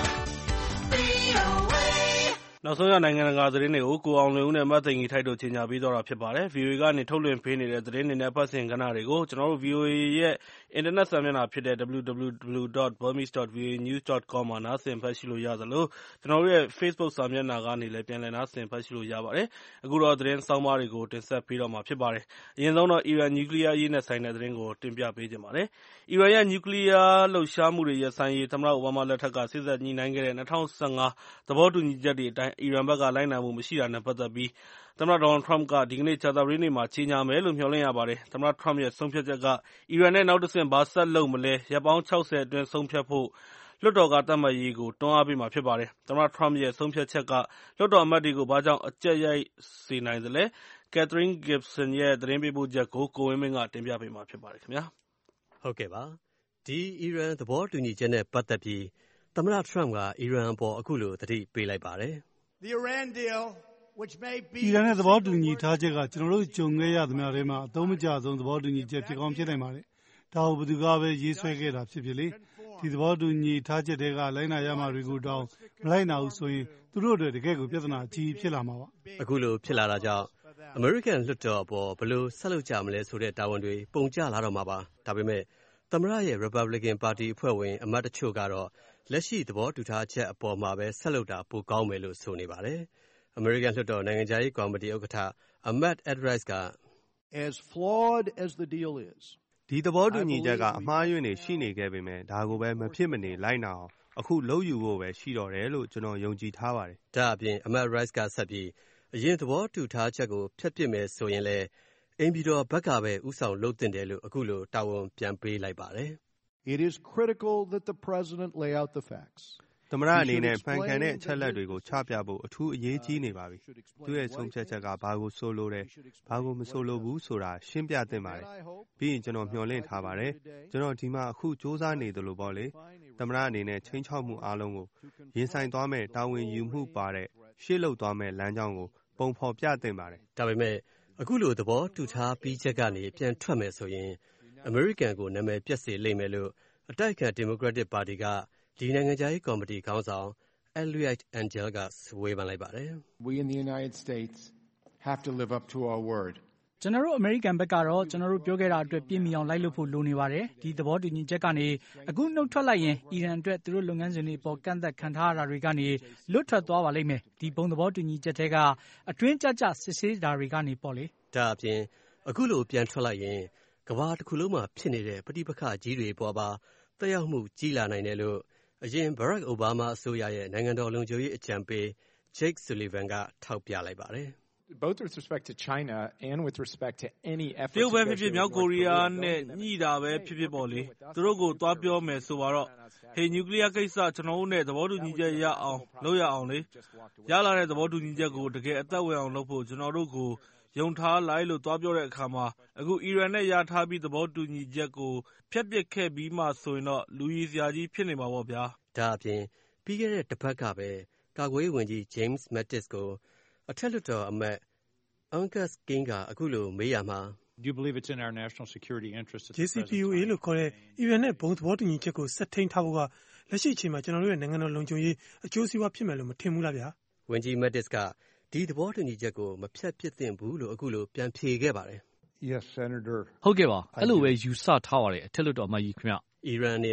E: V O A
B: နောက်ဆုံးရနိုင်ငံတကာသတင်းတွေကိုကိုအောင်လွင်ဦးနဲ့မသိင်ကြီးထိုက်တို့ကြီးညာပေးတော့တာဖြစ်ပါတယ်။ ဗီအိုအေကနေထုတ်လွှင့်ပေးနေတဲ့သတင်းတွေနဲ့ပတ်စင်ကဏ္ဍတွေကိုကျွန်တော်တို့ ဗီအိုအေရဲ့အင်တာနက်စာမျက်နှာဖြစ်တဲ့ double-u double-u double-u dot burmese dot v o a news dot com မှာနားဆင်ဖတ်ရှုလို့ရသလိုကျွန်တော်တို့ရဲ့ Facebook စာမျက်နှာကနေလည်းပြန်လည်နားဆင်ဖတ်ရှုလို့ရပါတယ်။အခုတော့သတင်းဆောင်းပါးတွေကိုတင်ဆက်ပေးတော့မှာဖြစ်ပါတယ်။အရင်ဆုံးတော့အီရန်နျူကလ িয়ার အရေးနဲ့ဆိုင်တဲ့သတင်းကိုတင်ပြပေးခြင်းပါတယ်။အီရန်ရဲ့နျူကလ িয়ার လှုပ်ရှားမှုတွေရပ်ဆိုင်းရေးသမ္မတအိုဘားမားလက်ထက်ကစေ့စပ်ညှိနှိုင်းခဲ့တဲ့၂၀၁၅သဘောတူညီချက်တွေအတိုင်းအီရန်ဘက်ကလိုက်နာမှုမရှိတာနဲ့ပတ်သက်ပြီးသမ္မတ Donald Trump ကဒီကနေ့ကြာသပတေးနေ့မှာကြေညာမယ်လို့မျှော်လင့်ရပါတယ်။သမ္မတ Trump ရဲ့ဆုံးဖြတ်ချက်ကအီရန်နဲ့နောက်တဆင့်ဘာဆက်လုပ်မလဲရက်ပေါင်း၆၀အတွင်းဆုံးဖြတ်ဖို့လွှတ်တော်ကသတ်မှတ်ရေးကိုတွန်းအားပေးမှာဖြစ်ပါတယ်။သမ္မတ Trump ရဲ့ဆုံးဖြတ်ချက်ကလွှတ်တော်အမတ်တွေကိုဘာကြောင့်အကျပ်ရိုက်စေနိုင်သလဲ Catherine Gibson ရဲ့သတင်းပေးပို့ချက်ကိုကိုဝင်းမင်းကတင်ပြပေးမှာဖြစ်ပါတယ်ခင်ဗျာ
G: ။ဟုတ်ကဲ့ပါ။ဒီအီရန်သဘောတူညီချက်နဲ့ပတ်သက်ပြီးသမ္မတ Trump ကအီရန်အပေါ်အခုလိုသတိပေးလိုက်ပါတယ်။
H: The Iran deal which may be အီရန်နဲ့သဘောတူညီထားချက်ကကျွန်တော်တို့ကြုံခဲ့ရသမျှတွေမှာအသုံးမကျဆုံးသဘောတူညီချက်ဖြစ်ကောင်းဖြစ်နိုင်ပါတယ်။ဒါကိုဘယ်သူကပဲရေးဆွဲခဲ့တာဖြစ်ဖြစ်လေဒီသဘောတူညီထားချက်တွေကလိုက်နာရမှာတွေကိုတောင်းမလိုက်နာဘူးဆိုရင်သူတို့တွေတကယ်ကိုပြဿနာအကြီးဖြစ်လာမှာပါ
G: ။အခုလိုဖြစ်လာတာကြောင့်အမေရိကန်လွှတ်တော်အပေါ်ဘယ်လိုဆက်လုပ်ကြမလဲဆိုတဲ့တာဝန်တွေပုံကျလာတော့မှာပါ။ဒါပေမဲ့သမ္မတရဲ့ Republican ပါတီအဖွဲ့ဝင်အမတ်တချို့ကတော့လက်ရှိသဘောတူထားချက်အပေါ်မှာပဲဆက်လုပ်တာပိုကောင်းမယ်လို့ဆိုနေပါတယ်။အမေရိကန်လွှတ်တော်နိုင်ငံခြားရေးကော်မတီဥက္ကဋ္ဌ Ahmed Edrice က
I: As flawed as the deal is
J: ဒီသဘောတူညီချက်ကအမှားယွင်းတွေရှိနေခဲ့ပေမဲ့ဒါကိုပဲမဖြစ်မနေလိုက်နာအောင်အခုလုပ်ယူဖို့ပဲရှိတော့တယ်လို့ကျွန်တော်ယုံကြည်ထားပါတယ်
G: ။ဒါအပြင် Ahmed Edrice ကဆက်ပြီးအရင်သဘောတူထားချက်ကိုဖျက်ပစ်မယ်ဆိုရင်လည်းအိမ်ပြည်တော်ဘက်ကပဲဥဆောင်လုပ်တင်တယ်လို့အခုလိုတာဝန်ပြန်ပေးလိုက်ပါတယ်
I: ။ It is critical that the president lay out the facts.
J: သမ္မတအနေနဲ့မှန်ကန်တဲ့အချက်လက်တွေကိုချပြဖို့အထူးအရေးကြီးနေပါပြီ။သူ့ရဲ့ဆုံးဖြတ်ချက်ကဘာကိုဆိုလိုတယ်၊ဘာကိုမဆိုလိုဘူးဆိုတာရှင်းပြသင့်ပါတယ်။ပြီးရင်ကျွန်တော်မျှော်လင့်ထားပါတယ်။ကျွန်တော်ဒီမှာအခုစ조사နေသလိုပေါ့လေ။သမ္မတအနေနဲ့ချင်းချောက်မှုအားလုံးကိုရင်ဆိုင်သွားမဲ့တာဝန်ယူမှုပါတဲ့ရှေ့လုပ်သွားမဲ့လမ်းကြောင်းကိုပုံဖော်ပြသင့်ပါတယ်
G: ။ဒါပေမဲ့အခုလိုသဘောတူထားပြီးချက်ကနေပြန်ထွက်မယ်ဆိုရင်အမေရိကန်ကိုနာမည်ပျက်စေလိမ့်မယ်လို့အတိုက်အခံ Democratic ပါတီကဒီနိုင်ငံခြားရေးကော်မတီခေါင်းဆောင် Eliot Engel ကဝေဖန်လိုက်ပါတယ်
K: ။ We in the United States have to live up to our word.
L: ကျွန်တော်တို့အမေရိကန်ဘက်ကတော့ကျွန်တော်တို့ပြောခဲ့တာအတွက်ပြည့်မီအောင်လိုက်လုပ်ဖို့လိုနေပါတယ်။ဒီသဘောတူညီချက်ကနေအခုနှုတ်ထွက်လိုက်ရင်အီရန်အတွက်သူတို့လုပ်ငန်းစဉ်တွေပေါ်ကန့်သက်ခံထားရတာတွေကနေလွတ်ထွက်သွားပါလိမ့်မယ်။ဒီပုံသဘောတူညီချက်တွေကအတွင်းကျကျစစ်ဆေးတာတွေကနေပေါ့လေ
G: ။ဒါအပြင်အခုလိုပြန်ထွက်လိုက်ရင်ကမ္ဘာတစ်ခုလုံးမှာဖြစ်နေတဲ့ပဋိပက္ခကြီးတွေပေါ်ပါသက်ရောက်မှုကြီးလာနိုင်တယ်လို့အရင် Barack Obama အစိုးရရဲ့နိုင်ငံတော်လုံခြုံရေးအကြံပေး Jake Sullivan ကထောက်ပြလိုက်ပါတယ်။
K: Both with respect to China and with respect to any effort
B: တရုတ်ပဲဖြစ်ဖြစ်မြောက်ကိုရီးယားနဲ့ညှိတာပဲဖြစ်ဖြစ်ပေါ့လေသူတို့ကိုသွားပြောမယ်ဆိုပါတော့ဟေးနျူကလ িয়ার ကိစ္စကျွန်တော်တို့နဲ့သဘောတူညီချက်ရအောင်လုပ်ရအောင်လေရလာတဲ့သဘောတူညီချက်ကိုတကယ်အသက်ဝင်အောင်လုပ်ဖို့ကျွန်တော်တို့ကိုယုံထားလိုက်လို့သွားပြောတဲ့အခါမှာအခုအီရန်နဲ့ရထားပြီးသဘောတူညီချက်ကိုဖျက်ပစ်ခဲ့ပြီးမှဆိုရင်တော့လူကြီးစရာကြီးဖြစ်နေမှာပေါ့ဗျာ
G: ဒါအပြင်ပြီးခဲ့တဲ့တစ်ပတ်ကပဲကာကွယ်ရေးဝန်ကြီး James Mattis ကိုအထက်လွှတ်တော်အမတ် Angus King ကအခုလိုမေးရမှာ
M: Do you believe it's in our national security interest
C: J C P O A လို့ခေါ်တဲ့အီရန်နဲ့ဘုံသဘောတူညီချက်ကိုဆက်ထိန်းထားဖို့ကလက်ရှိအချိန်မှာကျွန်တော်တို့ရဲ့နိုင်ငံတော်လုံခြုံရေးအကျိုးစီးပွားဖြစ်မယ်လို့မထင်ဘူးလားဗျာ
G: ဝန်ကြီး Mattis ကဒီသဘောတူညီချက်ကိုမဖြတ်ပစ်သင့်ဘူးလို့အခုလိုပြန်ဖြေခဲ့ပါတယ်
I: Yes Senator
N: ဟုတ်ကဲ့ပါအဲ့လိုပဲယူဆထားပါတယ်အထက်လွှတ်တော်အမတ်ကြီးခင်ဗျ
G: အီရန်အနေနဲ့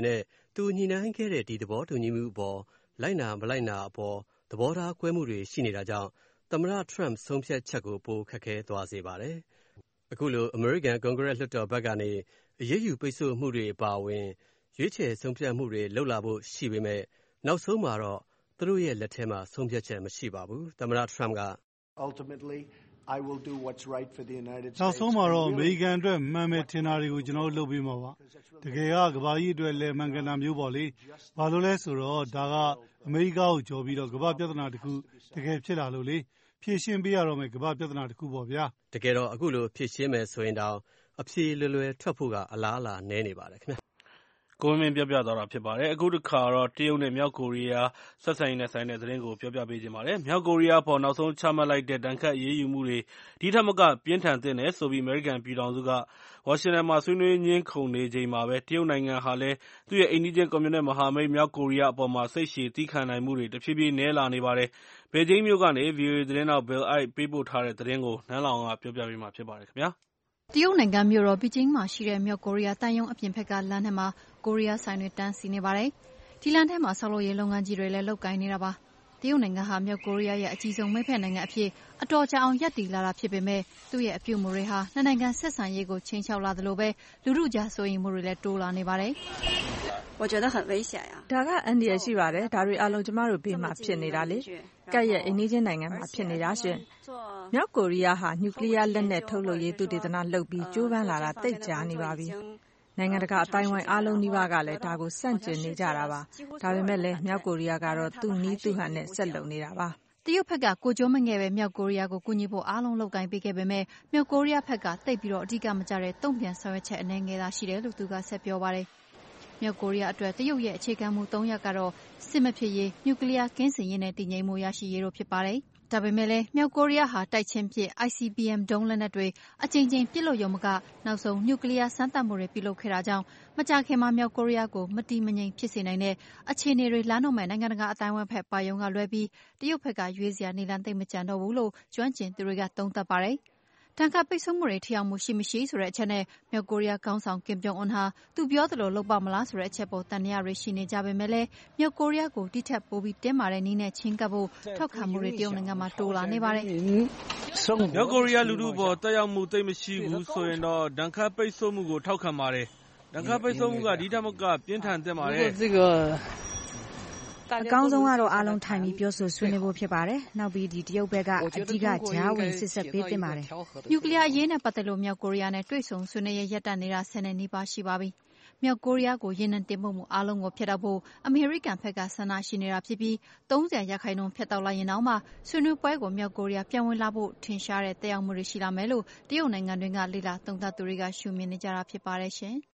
G: သူညှိနှိုင်းခဲ့တဲ့ဒီသဘောတူညီမှုအပေါ်လိုက်နာမလိုက်နာအပေါ်သဘောထားကွဲမှုတွေရှိနေတာကြောင့်သမ္မတ Trump ဆုံးဖြတ်ချက်ကိုပိုခက်ခဲသွားစေပါတယ်။အခုလို အမေရိကန်ကွန်ဂရက်လွှတ်တော်ဘက်ကနေအရေးယူပိတ်ဆို့မှုတွေအပါအဝင်ရွေးချယ်ဆုံးဖြတ်မှုတွေလုပ်လာဖို့ရှိပေမဲ့နောက်ဆုံးမှာတော့သူတို့ရဲ့လက်ထဲမှာဆုံးဖြတ်ချက်မရှိပါဘူး။သမ္မတ Trump က
I: Ultimately, I will do what's right for the United States.
H: နောက်ဆုံးမှာတော့အမေရိကန်အတွက်မှန်မယ်ထင်တာတွေကိုကျွန်တော်တို့လုပ်ပြီးမှာပါ။တကယ်ကကမ္ဘာကြီးအတွက်လည်းမှန်ကန်တာမျိုးပေါ့လေ။ဘာလို့လဲဆိုတော့ဒါကအမေရိကကိုကြော်ပြီးတော့ကမ္ဘာပြဿနာတစ်ခုတကယ်ဖြစ်လာလို့လေဖြေရှင်းပေးရတော့မယ်ကမ္ဘာပြဿနာတစ်ခုပေါ့ဗျာ
G: ။တကယ်တော့အခုလိုဖြေရှင်းမယ်ဆိုရင်တောင်အဖြေလွယ်လွယ်ထွက်ဖို့ကအလားအလာနည်းနေပါတယ်ခင်ဗျာ
B: ။ကိုမင်းပြောပြသွားတာဖြစ်ပါတယ်အခုတစ်ခါတော့တရုတ်နဲ့မြောက်ကိုရီးယားဆက်ဆံရေးနဲ့ဆိုင်တဲ့သတင်းကိုပြောပြပေးခြင်းပါတယ်မြောက်ကိုရီးယားပေါ်နောက်ဆုံးချမှတ်လိုက်တဲ့တန်ခတ်ရေးယူမှုတွေဒီထက်မကပြင်းထန်တဲ့နယ်ဆိုပြီးအမေရိကန်ပြည်ထောင်စုကဝါရှင်တန်မှာဆွေးနွေးညှင်းခုန်နေချိန်မှာပဲတရုတ်နိုင်ငံဟာလည်းသူ့ရဲ့အိမ်နီးချင်းကွန်မြူနစ်မဟာမိတ်မြောက်ကိုရီးယားအပေါ်မှာစိတ်ရှည်သီးခံနိုင်မှုတွေတဖြည်းဖြည်းနည်းလာနေပါတယ်ဘေဂျင်းမြို့ကနေ ဗွီအိုအေ သတင်းတောက် Bill Ide ပေးပို့ထားတဲ့သတင်းကိုနန်းလောင်ကပြောပြပေးမှာဖြစ်ပါတယ်ခင်ဗျာ
N: တရုတ်နိုင်ငံမြို့တော်ဘေကျင်းမှာရှိတဲ့မြောက်ကိုရီးယားတန်ယုံအပြင်ဘက်ကလမ်းထဲမှာကိုရီးယားဆိုင်တွေတန်းစီနေပါတယ်။ဒီလမ်းထဲမှာဆောက်လုပ်ရေးလုပ်ငန်းကြီးတွေလည်းလုပ်ကိုင်နေတာပါ။တရုတ်နိုင်ငံဟာမြောက်ကိုရီးယားရဲ့အကြီးဆုံးမိတ်ဖက်နိုင်ငံအဖြစ်အတော်ကြာအောင်ရပ်တည်လာတာဖြစ်ပေမဲ့သူ့ရဲ့အပြုအမူတွေဟာနှစ်နိုင်ငံဆက်ဆံရေးကိုချိန်ချောက်လာသလိုပဲလူထုကြားစိုးရိမ်မှုတွေလည်းတိုးလာနေပါတယ်
O: ။我觉得很危险呀။ဒါကအန္တရာယ်ရှိပါတယ်။ဒါတွေအလုံးကျမတို့ဘေးမှာဖြစ်နေတာလေ။ကပ်ရဲ့အိမ်နီးချင်းနိုင်ငံမှာဖြစ်နေတာရှင်။မြောက်ကိုရီးယားဟာနျူကလ িয়ার လက်နက်ထုတ်လုပ်ရေးသုတေသနလုပ်ပြီးကြိုးပမ်းလာတာသိပ်ကြာနေပါပြီ။နိုင်ငံတကာအတိုင်းအဝိုင်းအားလုံးနီးပါးကလည်းဒါကိုစန့်ကျင်နေကြတာပါ။ဒါပေမဲ့လည်းမြောက်ကိုရီးယားကတော့သူ့နည်းသူ့ဟန်နဲ့ဆက်လုပ်နေတာပါ
N: ။တရုတ်ဘက်ကကိုကျိုးမငယ်ပဲမြောက်ကိုရီးယားကိုကူညီဖို့အားလုံးလုပ်ကိုင်ပေးခဲ့ပေမဲ့မြောက်ကိုရီးယားဘက်ကတိတ်ပြီးတော့အဓိကမကျတဲ့တုံ့ပြန်ဆောင်ရွက်ချက်အနေငယ်သာရှိတယ်လို့သူကဆက်ပြောပါတယ်။မြောက်ကိုရီးယားအတွက်တရုတ်ရဲ့အခြေခံမူသုံးရပ်ကတော့စစ်မဖြစ်ရေးနျူကလ িয়ার ကင်းစင်ရေးနဲ့တည်ငြိမ်မှုရရှိရေးတို့ဖြစ်ပါတယ်။ဒါပေမဲ့လည်းမြောက်ကိုရီးယားဟာတိုက်ချင်းပစ် I C B M ဒုံးလက်နက်တွေအကြိမ်ကြိမ်ပစ်လို့ရုံမကနောက်ဆုံးနျူကလ িয়ার စမ်းသပ်မှုတွေပြုလုပ်ခဲ့တာကြောင့်မကြာခင်မှာမြောက်ကိုရီးယားကိုမတည်မငြိမ်ဖြစ်စေနိုင်တဲ့အခြေအနေတွေလမ်းတော့မဲ့နိုင်ငံတကာအတိုင်းအဝိုင်းဖက်ပါယုံကလွဲပြီးတရုတ်ဘက်ကရွေးစရာနေလမ်းသိမ့်မကျန်တော့ဘူးလို့ကျွမ်းကျင်သူတွေကသုံးသပ်ပါတယ်။တန်ခါပိတ်ဆို့မှုတွေထိရောက်မှုရှိမရှိဆိုတဲ့အချက်နဲ့မြောက်ကိုရီးယားခေါင်းဆောင်ကင်ပြုံအွန်ဟာသူပြောသလိုလုပ်ပါမလားဆိုတဲ့အချက်ပေါ်တန်တရားတွေရှိနေကြပေမဲ့လည်းမြောက်ကိုရီးယားကိုတိထက်ပိုပြီးတင်းမာတဲ့နည်းနဲ့ချင်းကပ်ဖို့ထောက်ခံမှုတွေတရုတ်နိုင်ငံမှာတိုးလာနေပါတယ်
B: ။မြောက်ကိုရီးယားလူထုပေါ်တက်ရောက်မှုသိမ့်မရှိဘူးဆိုရင်တော့တန်ခါပိတ်ဆို့မှုကိုထောက်ခံပါတယ်။တန်ခါပိတ်ဆို့မှုကဒီထက်မကပြင်းထန်သင့်ပါတယ်။
O: အကောင်းဆုံးကတော့အားလုံးထိုင်ပြီးပြောဆိုဆွေးနွေးဖို့ဖြစ်ပါတယ်။နောက်ပြီးဒီတရုတ်ဘက်ကအဓိကကြားဝင်စစ်ဆက်ပေးသင့်ပါတယ်
N: ။နျူကလ িয়ার အရေးနဲ့ပတ်သက်လို့မြောက်ကိုရီးယားနဲ့တွေ့ဆုံဆွေးနွေးရရပ်တန့်နေတာဆယ်နှစ်နီးပါးရှိပါပြီ။မြောက်ကိုရီးယားကိုရေနံတင်ပို့မှုအားလုံးကိုဖျက်တောက်ဖို့အမေရိကန်ဘက်ကဆန္ဒရှိနေတာဖြစ်ပြီးသုံးဆယ်ရာခိုင်နှုန်းဖျက်တောက်လိုက်ရင်တောင်မှဆွေးနွေးပွဲကိုမြောက်ကိုရီးယားပြန်ဝင်လာဖို့ထင်ရှားတဲ့သက်ရောက်မှုတွေရှိလာမယ်လို့တရုတ်နိုင်ငံတွင်းကလေ့လာသုံးသပ်သူတွေကရှုမြင်နေကြတာဖြစ်ပါတယ်ရှင်။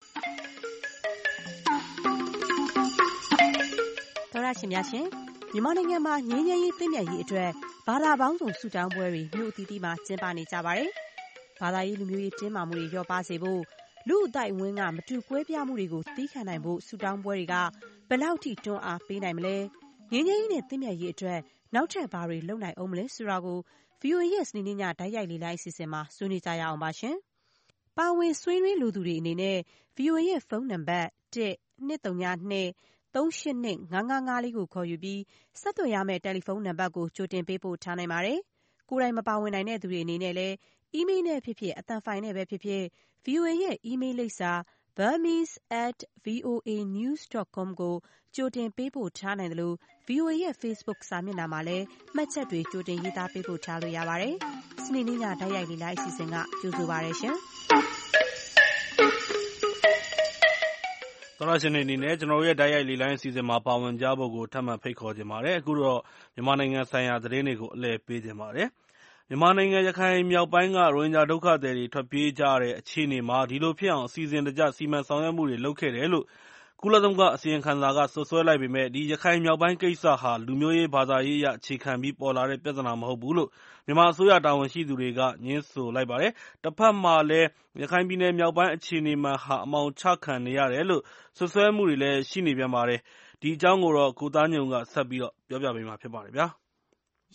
F: သောရရှင်များရှင်မြန်မာနိုင်ငံမှာငြိမ်းချမ်းရေးသင့်မြတ်ရေးအတွက်ဘာသာပေါင်းစုံဆုတောင်းပွဲတွေမြို့အသီးသီးမှာကျင်းပနေကြပါတယ်။ဘာသာရေးလူမျိုးရေးတင်းမာမှုတွေလျော့ပါစေဖို့လူအတိုင်းအဝန်းကမတူကွဲပြားမှုတွေကိုသီးခံနိုင်ဖို့ဆုတောင်းပွဲတွေကဘယ်လောက်ထိတွန်းအားပေးနိုင်မလဲ။ငြိမ်းချမ်းရေးနဲ့သင့်မြတ်ရေးအတွက်နောက်ထပ်ဘာတွေလုပ်နိုင်အောင်မလဲဆိုတာကို ဗွီအိုအေရဲ့စနေနေ့ညတိုက်ရိုက်လေ့လာအစီအစဉ်မှာဆွေးနွေးကြရအောင်ပါရှင်။ပါဝင်ဆွေးနွေးလိုသူတွေအနေနဲ့ ဗွီအိုအေရဲ့ဖုန်းနံပါတ်တစ် နှစ် သုံး နှစ် သုံး ရှစ် နှစ် ငါး ငါး ငါး လေးကိုခေါ်ယူပြီးဆက်သွယ်ရမယ့်တယ်လီဖုန်းနံပါတ်ကိုကြိုတင်ပေးပို့ထားနိုင်ပါတယ်။ကိုယ်တိုင်မပါဝင်နိုင်တဲ့သူတွေအနေနဲ့လည်းအီးမေးလ်နဲ့ဖြစ်ဖြစ်အသံဖိုင်နဲ့ပဲဖြစ်ဖြစ် ဗွီအိုအေရဲ့အီးမေးလ်လိပ်စာ burmese at voa news dot com ကိုကြိုတင်ပေးပို့ထားနိုင်တယ်လို့ ဗွီအိုအေရဲ့ Facebook စာမျက်နှာမှာလည်းမှတ်ချက်တွေကြိုတင်ရေးသားပေးပို့ထားလို့ရပါတယ်။စနေနေ့ညတိုက်ရိုက်လေ့လာအစီအစဉ်ကကြိုဆိုပါရရှင်။
B: သောရရှင်တွေအနေနဲ့ကျွန်တော်တို့ရဲ့တိုက်ရိုက်လေ့လာအစီအစဉ်မှာပါဝင်ကြဖို့ကိုထပ်မံဖိတ်ခေါ်ခြင်းပါတယ်အခုတော့မြန်မာနိုင်ငံဆိုင်ရာသတင်းတွေကိုအလည်ပေးခြင်းပါတယ်မြန်မာနိုင်ငံရခိုင်မြောက်ပိုင်းကရိုဟင်ဂျာဒုက္ခသည်တွေထွက်ပြေးကြတဲ့အခြေအနေမှာဒီလိုဖြစ်အောင်အစီအစဉ်တကျစီမံဆောင်ရွက်မှုတွေလုပ်ခဲ့တယ်လို့ကုလသမဂ္ဂအစီရင်ခံစာကဆွဆွဲလိုက်ပေမဲ့ဒီရခိုင်မြောက်ပိုင်းကိစ္စဟာလူမျိုးရေးဘာသာရေးအရအခြေခံပြီးပေါ်လာတဲ့ပြဿနာမဟုတ်ဘူးလို့မြန်မာအစိုးရတာဝန်ရှိသူတွေကညင်းဆိုလိုက်ပါတယ်တစ်ဖက်မှာလည်းရခိုင်ပြည်နယ်မြောက်ပိုင်းအခြေအနေမှဟာအမောင်ချခံနေရတယ်လို့ဆွဆွဲမှုတွေလည်းရှိနေပြန်ပါတယ်ဒီအကြောင်းကိုတော့ကိုသားညုံကဆက်ပြီးတော့ပြောပြပေးမှာဖြစ်ပါတယ်ဗျာ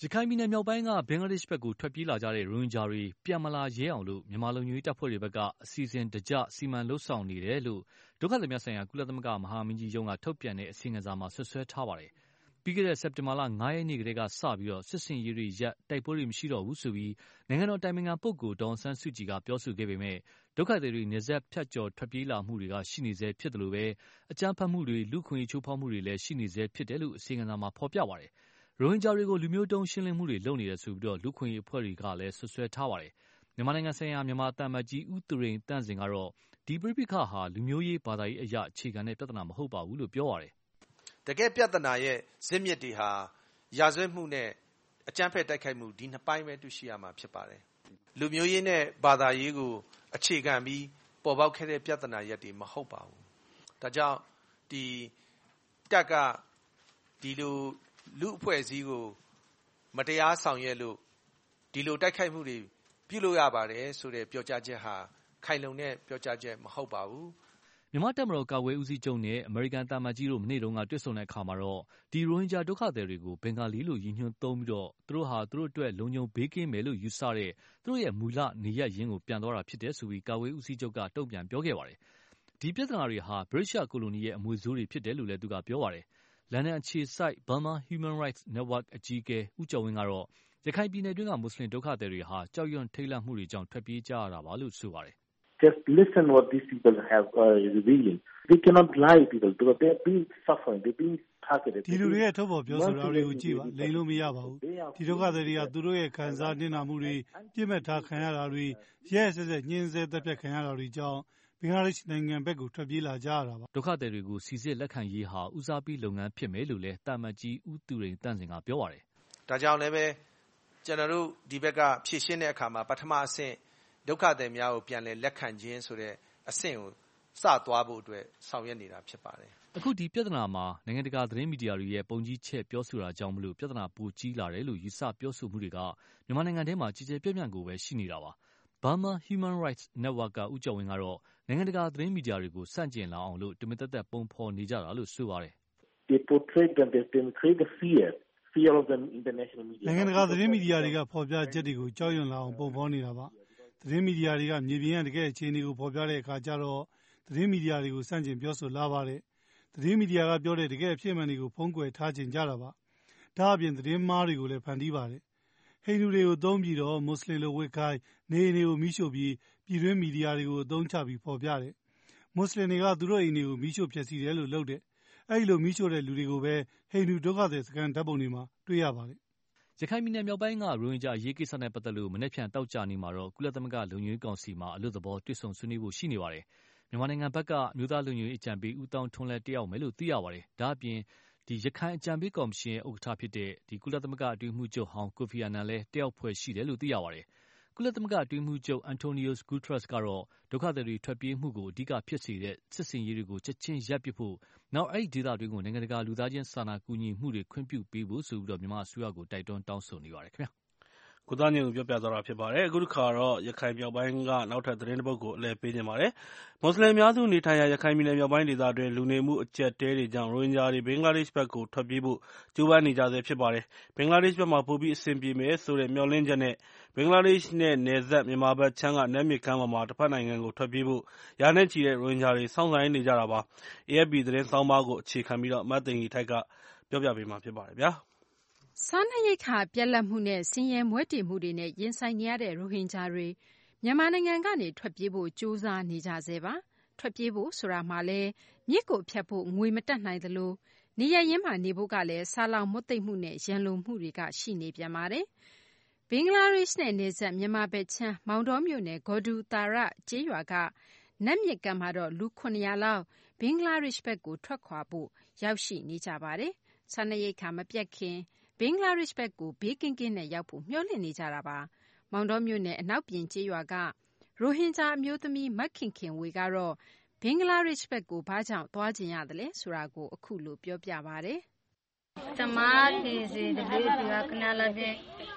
P: ရခိုင်ပြည်နယ်မြောက်ပိုင်းကဘင်္ဂလားဒေ့ရှ်ဘက်ကိုထွက်ပြေးလာကြတဲ့ရိုဟင်ဂျာတွေပြန်မလာရဲအောင်လို့မြန်မာလုံခြုံရေးတပ်ဖွဲ့တွေဘက်ကအစီအစဉ်တကျစီမံလုပ်ဆောင်နေတယ်လို့ဒုက္ခသည်များဆိုင်ရာကုလသမဂ္ဂမဟာမင်းကြီးရုံးကထုတ်ပြန်တဲ့အစီရင်ခံစာမှာဆွဆွဲထားပါတယ်။ပြီးခဲ့တဲ့စက်တင်ဘာလငါးရက်နေ့ကတည်းကစပြီးတော့စစ်စင်ရေးတွေရပ်တိုက်ပွဲတွေမရှိတော့ဘူးဆိုပြီးနိုင်ငံတော်တိုင်ပင်ခံပုဂ္ဂိုလ်ဒေါ်အောင်ဆန်းစုကြည်ကပြောဆိုခဲ့ပေမဲ့ဒုက္ခသည်တွေနေဆက်ဖြတ်ကျော်ထွက်ပြေးလာမှုတွေကရှိနေဆဲဖြစ်တယ်လို့ပဲအကြမ်းဖက်မှုတွေလူခွင့်ချိုးဖောက်မှုတွေလည်းရှိနေဆဲဖြစ်တယ်လို့အစီရင်ခံစာမှာဖော်ပြပါတယ်။ရိုဟင်ဂျာတွေကိုလူမျိုးတုံးရှင်းလင်းမှုတွေလုပ်နေတယ်ဆိုပြီးတော့လူခွင့်ရေးအဖွဲ့တွေကလည်းဆွဆွဲထားပါတယ်။မြန်မာနိုင်ငံဆိုင်ရာမြန်မာတမန်ကြီးဦးသူရိန်တန့်စင်ကတော့ဒီပြိပိခဟာလူမျိုးရေးဘာသာရေးအရာအခြေခံတဲ့ပြဿနာမဟုတ်ပါဘူးလို့ပြောပါတယ်
D: ။တကယ်ပြဿနာရဲ့ဇစ်မြစ်တွေဟာရာဇဝတ်မှုနဲ့အကြမ်းဖက်တိုက်ခိုက်မှုဒီနှစ်ပိုင်းပဲတွေ့ရှိရမှာဖြစ်ပါတယ်။လူမျိုးရေးနဲ့ဘာသာရေးကိုအခြေခံပြီးပေါ်ပေါက်ခဲ့တဲ့ပြဿနာရက်တွေမဟုတ်ပါဘူး။ဒါကြောင့်ဒီတက်ကဒီလိုလူအဖွဲ့အစည်းကိုမတရားဆောင်ရွက်လို့ဒီလိုတိုက်ခိုက်မှုတွေပြုလုပ်ရပါတယ်ဆိုတဲ့ပြောကြားချက်ဟာခိုင်လုံတဲ့ပြောကြားချက်မဟုတ်ပါဘူး
P: ။မြန်မာတပ်မတော်ကာကွယ်ဦးစီးချုပ်နဲ့အမေရိကန်တာမန်ကြီးတို့မနေ့တုန်းကတွေ့ဆုံတဲ့အခါမှာတော့ဒီရိုဟင်ဂျာဒုက္ခသည်တွေကိုဘင်္ဂါလီလို့ရည်ညွှန်းသုံးပြီးတော့သူတို့ဟာသူတို့အတွက်လုံခြုံဘေးကင်းမယ်လို့ယူဆတဲ့သူတို့ရဲ့မူလနေရပ်ရင်းကိုပြန်သွားတာဖြစ်တယ်ဆိုပြီးကာကွယ်ဦးစီးချုပ်ကတုံ့ပြန်ပြောခဲ့ပါတယ်။ဒီပြဿနာတွေဟာဗြိတိရှ်ကိုလိုနီရဲ့အမွေဆိုးတွေဖြစ်တယ်လို့လည်းသူကပြောပါတယ်။လန်ဒန်အခြေစိုက် Burma Human Rights Network အကြီးအကဲဦးကျော်ဝင်းကတော့ရခိုင်ပြည်နယ်တွင်းကမွတ်စလင်ဒုက္ခသည်တွေဟာကြောက်ရွံ့ထိတ်လန့်မှုတွေကြောင့်ထွက်ပြေးကြရတာပါလို့ဆိုပါတယ်
Q: ။ Just listen what these people have uh, revealing. They cannot lie people because they have been suffering. They have been targeted.
H: ဒီလူတွေရဲ့ထုတ်ဖော်ပြောဆိုတာတွေကိုကြည့်ပါလိမ်လို့မရပါဘူး။ဒီဒုက္ခသည်တွေကသူတို့ရဲ့ခံစားနစ်နာမှုတွေပြစ်မှတ်ထားခံရတာတွေရဲဆက်ဆက်ညှင်းဆဲတပ်ဖြတ်ခံရတာတွေကြောင့်ဘင်္ဂလားဒေ့ရှ်နိုင်ငံဘက်ကိုထွက်ပြေးလာကြရတာပါ
P: ဒုက္ခသည်တွေကိုစီစစ်လက်ခံရေးဟာဦးစားပေးလုပ်ငန်းဖြစ်မယ်လို့လည်းတာမန်ကြီးဦးသူရိန်တန့်စင်ကပြောပါတယ်
D: ဒါကြောင့်လည်းပဲကျွန်တော်တို့ဒီဘက်ကဖြည့်ရှင်းတဲ့အခါမှာပထမအဆင့်ဒုက္ခသည်များကိုပြန်လည်လက်ခံခြင်းဆိုတဲ့အဆင့်ကိုစသွားဖို့အတွက်ဆောင်ရွက်နေတာဖြစ်ပါတယ်
P: အခုဒီပြဿနာမှာနိုင်ငံတကာသတင်းမီဒီယာတွေရဲ့ပုံကြီးချက်ပြောဆိုတာကြောင့်မလို့ပြဿနာပိုကြီးလာတယ်လို့ယူဆပြောဆိုမှုတွေကမြန်မာနိုင်ငံထဲမှာကြီးကျယ်ပြန့်ပြန့်ကိုပဲရှိနေတာပါBurma Human Rights Network ကဦးကျော်ဝင်းကတော့နိုင်ငံတကာသတင်းမီဒီယာတွေကိုစန့်ကျင်လာအောင်လို့တမင်သက်သက်ပုံဖော်နေကြတာလို့ဆိုပါတယ်
Q: ။ They portray them they create the fear fear of the international media.
H: နိုင်ငံတကာသတင်းမီဒီယာတွေကဖော်ပြချက်တွေကိုကြောက်ရွံ့လာအောင်ပုံဖော်နေတာပါ။သတင်းမီဒီယာတွေကမြေပြင်ကတကယ်အခြေအနေကိုဖော်ပြတဲ့အခါကျတော့သတင်းမီဒီယာတွေကိုစန့်ကျင်ပြောဆိုလာပါတယ်။သတင်းမီဒီယာကပြောတဲ့တကယ်အဖြစ်မှန်တွေကိုဖုံးကွယ်ထားခြင်းကြတာပါ။ဒါအပြင်သတင်းမှားတွေကိုလည်းဖန်တီးပါတယ်ဟိန္ဒူတွေကိုသုံးပြီးတော့မွတ်စလင်လိုဝတ်ခိုင်းနေအိမ်တွေကိုမိရှို့ပြီးပြည်တွင်းမီဒီယာတွေကိုအသုံးချပြီးဖော်ပြတယ်။မွတ်စလင်တွေကသူတို့အိမ်တွေကိုမိရှို့ဖျက်ဆီးတယ်လို့လုပ်တယ်။အဲဒီလိုမိရှို့တဲ့လူတွေကိုပဲဟိန္ဒူဒုက္ခသည်စခန်းဓာတ်ပုံတွေမှာတွေ့ရပါတယ်
P: ။ရခိုင်ပြည်နယ်မြောက်ပိုင်းကရိုဟင်ဂျာအရေးကိစ္စနဲ့ပတ်သက်လို့မနေ့ဖြန်တောက်ကြနေမှာတော့ကုလသမဂ္ဂလုံခြုံရေးကောင်စီမှာအလွတ်သဘောတွေ့ဆုံဆွေးနွေးဖို့ရှိနေပါတယ်။မြန်မာနိုင်ငံဘက်ကအမျိုးသားလုံခြုံရေးအကြံပေးဦးတောင်းထွန်းလည်းတက်ရောက်မယ်လို့သိရပါတယ်။ဒါအပြင်ဒီရခိုင်အကြံပေးကော်မရှင်ရဲ့ဥက္ကဋ္ဌဖြစ်တဲ့ဒီကုလသမဂ္ဂအတွင်းမှုချုပ်ဟောင်းကိုဖီအာနန်လည်းတယောက်ဖွဲ့ရှိတယ်လို့သိရပါတယ်။ကုလသမဂ္ဂအတွင်းမှုချုပ်အန်တိုနီယိုဂူတရက်စ်ကတော့ဒုက္ခသည်တွေထွက်ပြေးမှုကိုအဓိကဖြစ်စေတဲ့စစ်စင်ရေးတွေကိုချက်ချင်းရပ်ပစ်ဖို့နောက်အဲ့ဒီဒေသတွေကိုနိုင်ငံတကာလူသားချင်းစာနာကူညီမှုတွေခွင့်ပြုပေးဖို့ဆိုပြီးတော့မြန်မာအစိုးရကိုတိုက်တွန်းတောင်းဆိုနေပါတယ်ခင်ဗျာ
B: ။ကိုသားညကိုပြောပြသွားတာဖြစ်ပါတယ်အခုတစ်ခါတော့ရခိုင်မြောက်ပိုင်းကနောက်ထပ်သတင်းတစ်ပုဒ်ကိုအလဲပေးနေပါတယ်မွတ်စလင်များစုနေထိုင်ရာရခိုင်ပြည်နယ်မြောက်ပိုင်းဒေသအတွင်းလူနေမှုအကျပ်တဲတွေကြောင့်ရိုဟင်ဂျာတွေဘင်္ဂလားဒေ့ရှ်ဘက်ကိုထွက်ပြေးဖို့ကြိုးပမ်းနေကြဆဲဖြစ်ပါတယ်ဘင်္ဂလားဒေ့ရှ်ဘက်မှာပိုပြီးအဆင်ပြေမယ်ဆိုတဲ့မျှော်လင့်ချက်နဲ့ဘင်္ဂလားဒေ့ရှ်နဲ့နယ်စပ်မြန်မာဘက်ခြမ်းကနက်မြစ်ကမ်းပေါ်မှာတစ်ဖက်နိုင်ငံကိုထွက်ပြေးဖို့ရာနဲ့ချီတဲ့ရိုဟင်ဂျာတွေစောင့်ဆိုင်းနေကြတာပါ A F P သတင်းဆောင်းပါးကိုအခြေခံပြီးတော့မတ်သိန်ကြီးထိုက်ကပြောပြပေးမှာဖြစ်ပါတယ်ဗျာ
E: စားနပ်ရိက္ခာပြတ်လတ်မှုနဲ့ဆင်းရဲမွဲတေမှုတွေနဲ့ရင်ဆိုင်နေရတဲ့ရိုဟင်ဂျာတွေမြန်မာနိုင်ငံကနေထွက်ပြေးဖို့ကြိုးစားနေကြဆဲပါထွက်ပြေးဖို့ဆိုတာမှလည်းမြစ်ကိုဖြတ်ဖို့ငွေမတက်နိုင်သလိုနေရရင်းမှာနေဖို့ကလည်းစားလောင်မွတ်သိပ်မှုနဲ့ရန်လိုမှုတွေကရှိနေပြန်ပါတယ်ဘင်္ဂလားဒေ့ရှ်နဲ့နယ်စပ်မြန်မာဘက်ခြမ်းမောင်တော်မြို့နယ်ဂေါ်ဒူတာရကျေးရွာကနတ်မြစ်ကမ်းမှာတော့လူခုနှစ်ရာလောက်ဘင်္ဂလားဒေ့ရှ်ဘက်ကိုထွက်ခွာဖို့ရောက်ရှိနေကြပါတယ်စားနပ်ရိက္ခာမပြတ်ခင်ဘင်္ဂလားဒေ့ရှ်ဘက်ကိုဘေးကင်းကင်းနဲ့ရောက်ဖို့မျှော်လင့်နေကြတာပါ။မောင်တော်မြို့နယ်အနောက်ပြင်ကျေးရွာကရိုဟင်ဂျာအမျိုးသမီးမခင်ခင်ဝေကတော့ဘင်္ဂလားဒေ့ရှ်ဘက်ကိုဘာကြောင့်သွားချင်ရသလဲဆိုတာကိုအခုလိုပြောပြပါတယ်
R: ။ကျမဒီစီ W F P ကခဏလာတဲ့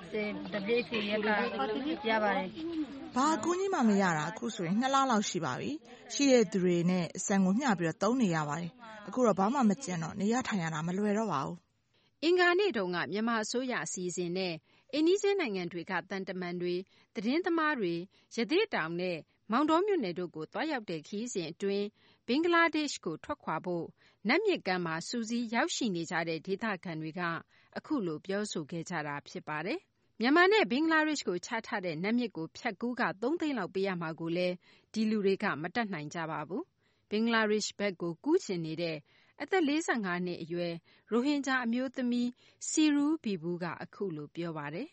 R: W F P ရကရပါတယ်
S: ။ဘာကူညီမှမရတာအခုဆိုရင်နှစ်လလောက်ရှိပါပြီ။ရှိတဲ့သူတွေနဲ့အဆန်ကိုမျှပြီးတော့သုံးနေရပါတယ်။အခုတော့ဘာမှမကျန်တော့နေရထိုင်ရတာမလွယ်တော့ပါဘူး။
E: အင်္ဂါနေ့တုန်းကမြန်မာအစိုးရအစီအစဉ်နဲ့အိမ်နီးချင်းနိုင်ငံတွေကသံတမန်တွေသတင်းသမားတွေရသေးတောင်နဲ့မောင်တော်မြို့နယ်တို့ကိုတွားရောက်တဲ့ခီးစဉ်အတွင်းဘင်္ဂလားဒေ့ရှ်ကိုထွက်ခွာဖို့နတ်မြစ်ကမ်းမှာစူးစီးရောက်ရှိနေကြတဲ့ဒေသခံတွေကအခုလိုပြောဆိုခဲ့ကြတာဖြစ်ပါတယ်။မြန်မာနဲ့ဘင်္ဂလားဒေ့ရှ်ကိုချထားတဲ့နတ်မြစ်ကိုဖြတ်ကူးကသုံးသိန်းလောက်ပေးရမှာကိုလည်းဒီလူတွေကမတတ်နိုင်ကြပါဘူး။ဘင်္ဂလားဒေ့ရှ်ဘက်ကိုကူးချင်နေတဲ့အသက်လေးဆ၅နှစ်အရွယ်ရိုဟင်ဂျာအမျိုးသမီးစီရူဘီဘူးကအခုလိုပြောပါတယ်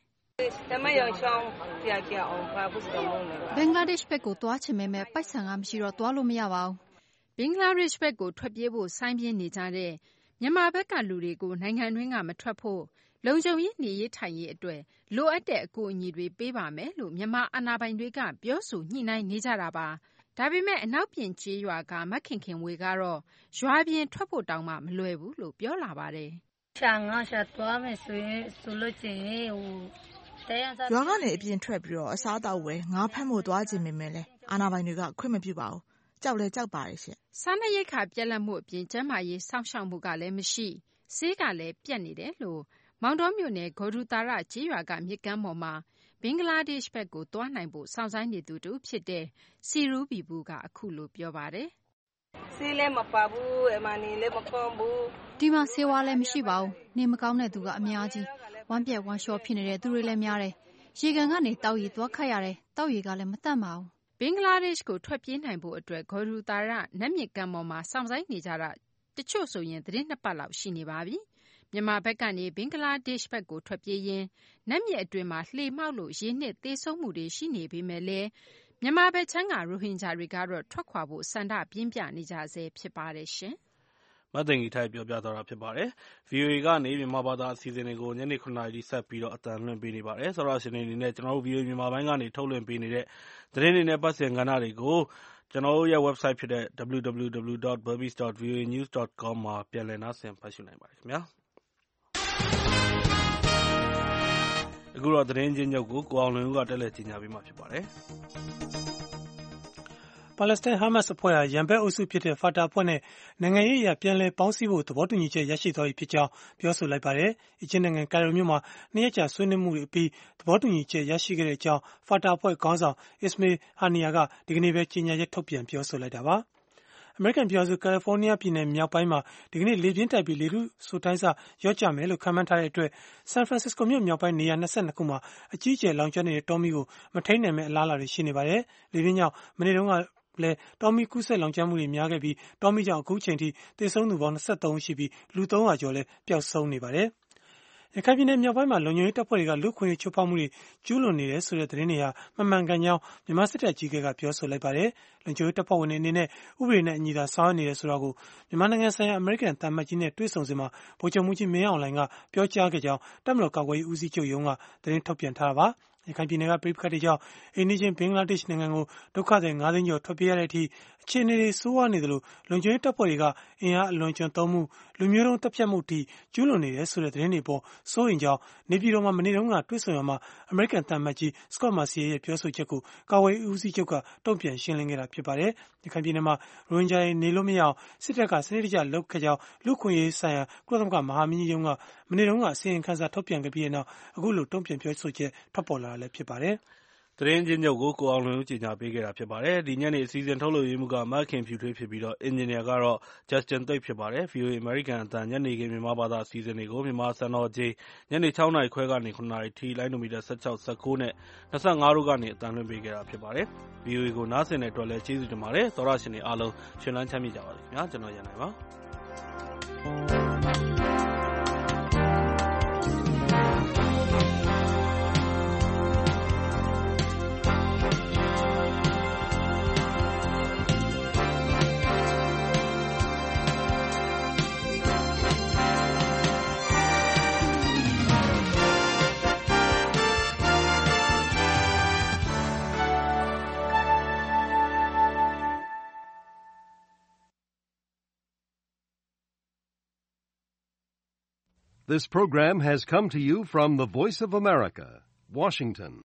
E: ဘင်္ဂလားဒေ့ရှ်ဘက်ကိုသွားချင်ပေမဲ့ပိုက်ဆံကမရှိတော့သွားလို့မရပါဘူး။ဘင်္ဂလားဒေ့ရှ်ဘက်ကိုထွက်ပြေးဖို့ဆိုင်းပြင်းနေကြတဲ့မြန်မာဘက်ကလူတွေကိုနိုင်ငံတွင်းကမထွက်ဖို့လုံခြုံရေးနေရေးထိုင်ရေးအတွက်လိုအပ်တဲ့အကူအညီတွေပေးပါမယ်လို့မြန်မာအာဏာပိုင်တွေကပြောဆိုညှိနှိုင်းနေကြတာပါ။ဒါပေမဲ့အနောက်ပြင်ကျေးရွာကမခင်ခင်ဝေကတော့ရွာပြင်ထွက်ဖို့တောင်မှမလွယ်ဘူးလို့ပြောလာပါတယ်
S: ။ရှာငါရှာသွားမယ်ဆိုရင်ဆိုလို့ချင်ဟိုရွာကနေအပြင်ထွက်ပြီးတော့အစားအသောက်ဝယ်ငါးဖမ်းဖို့သွားခြင်းပဲမယ်လေအာနာပိုင်တွေကခွင့်မပြုပါဘူးကြောက်လဲကြောက်ပါတယ်ရှင်
E: စားနပ်ရိက္ခာပြက်လက်မှုအပြင်ကျန်းမာရေးစောင့်ရှောက်မှုကလည်းမရှိဆေးကလည်းပြတ်နေတယ်လို့မောင်တော်မြို့နယ်ဂေါ်ဒူတာရကျေးရွာကမြစ်ကမ်းပေါ်မှာဘင်္ဂလားဒေ့ရှ်ဘက်ကိုသွားနိုင်ဖို့စောင့်ဆိုင်းနေသူတူဖြစ်တဲ့စီရူဘီဘူးကအခုလိုပြောပါတယ်
S: ဆေးလည်းမပါဘူးအမနီလည်းမကောင်းဘူး
N: ဒီမှာဆေးဝါးလည်းမရှိပါဘူးနေမကောင်းတဲ့သူကအများကြီးဝမ်းပြက်ဝမ်းလျှောဖြစ်နေတဲ့သူတွေလည်းများတယ်ရေကန်ကနေတောက်ရီသွားခတ်ရတယ်တောက်ရီကလည်းမတတ်ပါဘူး
E: ဘင်္ဂလားဒေ့ရှ်ကိုထွက်ပြေးနိုင်ဖို့အတွက်ဂေါ်ဒူတာရနတ်မြစ်ကမ်းပေါ်မှာစောင့်ဆိုင်းနေကြတာတချို့ဆိုရင်သတင်းနှစ်ပတ်လောက်ရှိနေပါပြီမြန်မာဘက်ကနေဘင်္ဂလားဒေ့ရှ်ဘက်ကိုထွက်ပြေးရင်းနတ်မြစ်အတွင်းမှာလှေမှောက်လို့ရေနှစ်သေဆုံးမှုတွေရှိနေပေမဲ့လည်းမြန်မာဘက်ချမ်းကရိုဟင်ဂျာတွေကတော့ထွက်ခွာဖို့စန္ဒပြင်းပြနေကြဆဲဖြစ်ပါတယ်ရှင်
B: မသိင်္ဂီထိုက်ပြောပြသွားတာဖြစ်ပါတယ်။ ဗွီအိုအေကနေမြန်မာဘာသာအစီအစဉ်တွေကိုညနေခုနှစ်နာရီဆက်ပြီးတော့အသံလွှင့်ပေးနေပါတယ်။ဆောရရှင်တွေအနေနဲ့ကျွန်တော်တို့ ဗွီအိုအေမြန်မာပိုင်းကနေထုတ်လွှင့်ပေးနေတဲ့သတင်းတွေနဲ့ပတ်သက်ကဏ္ဍတွေကိုကျွန်တော်တို့ရဲ့ website ဖြစ်တဲ့ double-u double-u double-u dot burmese dot v o a news dot com မှာပြန်လည်နှာစင်ဖတ်ရှုနိုင်ပါတယ်ခင်ဗျာ။အခုတော့သတင်းချင်းချုပ်ကိုကိုအောင်လွင်ဦးကတက်လက်ကြီးညာပေးမှာဖြစ်ပါတယ်။
C: ပါလက်စတိုင်းဟာမတ်စ်အဖွဲ့ဟာရန်ဘက်အုပ်စုဖြစ်တဲ့ဖာတာအဖွဲ့နဲ့နိုင်ငံရေးအရာပြန်လည်ပေါင်းစည်းဖို့သဘောတူညီချက်ရရှိသွားပြီဖြစ်ကြောင်းပြောဆိုလိုက်ပါတယ်။အီဂျစ်နိုင်ငံကိုင်ရိုမြို့မှာနှစ်ရက်ကြာဆွေးနွေးမှုတွေအပြီးသဘောတူညီချက်ရရှိခဲ့တဲ့အကြောင်းဖာတာအဖွဲ့ခေါင်းဆောင်အစ္စမေးဟာနီယာကဒီကနေ့ပဲကြေညာချက်ထုတ်ပြန်ပြောဆိုလိုက်တာပါ။အမေရိကန်ပြည်ထောင်စုကယ်လီဖိုးနီးယားပြည်နယ်မြောက်ပိုင်းမှာဒီကနေ့လေပြင်းတိုက်ပြီးလေထုဆိုတိုင်းစရော့ကျမယ်လို့ခန့်မှန်းထားတဲ့အတွက်ဆန်ဖရန်စစ္စကိုမြို့မြောက်ပိုင်းနေရာ၂၂ခုမှာအကြီးအကျယ်လောင်ကျွမ်းနေတဲ့တောမီးကိုမထိန်းနိုင်မဲ့အလားအလာတွေရှိနေပါတယ်။လေပြင်းကြောင့်မနေ့တုန်းကလည်းတောမီကူးဆက်လောင်ကျွမ်းမှုတွေများခဲ့ပြီးတောမီကြောင့်အခုချိန်ထိသေဆုံးသူပေါင်း၂၃ဦးရှိပြီးလူသုံးရာကျော်လည်းပျောက်ဆုံးနေပါတယ်။ရခိုင်ပြည်နယ်မြောက်ပိုင်းမှာလုံခြုံရေးတပ်ဖွဲ့တွေကလူခွင့်ချိုးဖောက်မှုတွေကျူးလွန်နေတယ်ဆိုတဲ့သတင်းတွေဟာမမှန်ကန်ကြောင်းမြန်မာစစ်တပ်ကြီးကပြောဆိုလိုက်ပါတယ်။လုံခြုံရေးတပ်ဖွဲ့ဝင်တွေအနေနဲ့ဥပဒေနဲ့အညီသာဆောင်ရွက်နေတယ်ဆိုတာကိုမြန်မာနိုင်ငံဆိုင်ရာအမေရိကန်တမန်ကြီးနဲ့တွေ့ဆုံစဉ်မှာဗိုလ်ချုပ်မှုကြီးမင်းအောင်လှိုင်ကပြောကြားခဲ့ကြောင်းတပ်မတော်ကာကွယ်ရေးဦးစီးချုပ်ရုံးကသတင်းထုတ်ပြန်ထားတာပါ။ရခိုင်ပြည်နယ်ကပြည်ပခတ်တွေကြောင့်အိန္ဒိချင်းဘင်္ဂလားဒေ့ရှ်နိုင်ငံကိုဒုက္ခသည်၅သိန်းကျော်ထွက်ပြေးရတဲ့အထိအခြေအနေတွေဆိုးဝါးနေသလိုလုံခြုံရေးတပ်ဖွဲ့တွေကအင်အားအလွန်ကျွံသုံးမှုလူမျိုးတုံးတပ်ဖြတ်မှုအထိကျူးလွန်နေတယ်ဆိုတဲ့သတင်းတွေပေါ်စိုးရိမ်ကြောင်းနေပြည်တော်မှာမနေ့တုန်းကတွေ့ဆုံရမှာအမေရိကန်တမန်ကြီးစကော့မာစီရဲ့ပြောဆိုချက်ကိုကာကွယ်ရေးဦးစီးချုပ်ကတုံ့ပြန်ရှင်းလင်းခဲ့တာဖြစ်ပါတယ်။ရခိုင်ပြည်နယ်မှာရိုဟင်ဂျာတွေနေလို့မရအောင်စစ်တပ်ကစနစ်တကျလုပ်ခဲ့ကြောင်းလူခွင့်ရေးဆိုင်ရာကုလသမဂ္ဂမဟာမင်းကြီးရုံးကမနေ့တုန်းကအစီရင်ခံစာထုတ်ပြန်ခဲ့ပြီးနောက်အခုလိုတုံ့ပြန်ပြောဆိုချက်ထွက်ပေါ်လာတာလည်းဖြစ်ပါတယ်။
B: သတင်းချင်းချုပ်ကိုကိုအောင်လွင်ဦးကြေညာပေးခဲ့တာဖြစ်ပါတယ်။ဒီညနေအစီအစဉ်ထုတ်လွှင့်ရေးမှူးကမခင်ဖြူထွေးဖြစ်ပြီးတော့အင်ဂျင်နီယာကတော့ Justin သိပ်ဖြစ်ပါတယ်။ ဗွီအိုအေ American အသံညနေခင်းမြန်မာဘာသာအစီအစဉ်တွေကိုမြန်မာစံတော်ချိန်ညနေ၆နာရီခွဲကနေ၇နာရီထိလိုင်းဒိုမီတာ၁၆ ၁၉နဲ့၂၅တို့ကနေအသံလွှင့်ပေးခဲ့တာဖြစ်ပါတယ်။ ဗွီအိုအေကိုနားဆင်တဲ့အတွက်လည်းကျေးဇူးတင်ပါတယ်။သောရရှင်တွေအားလုံးရှင်လန်းချမ်းမြေ့ကြပါစေခင်ဗျာ။ကျွန်တော်ရန်နိုင်ပါ
A: This program has come to you from the Voice of America, Washington.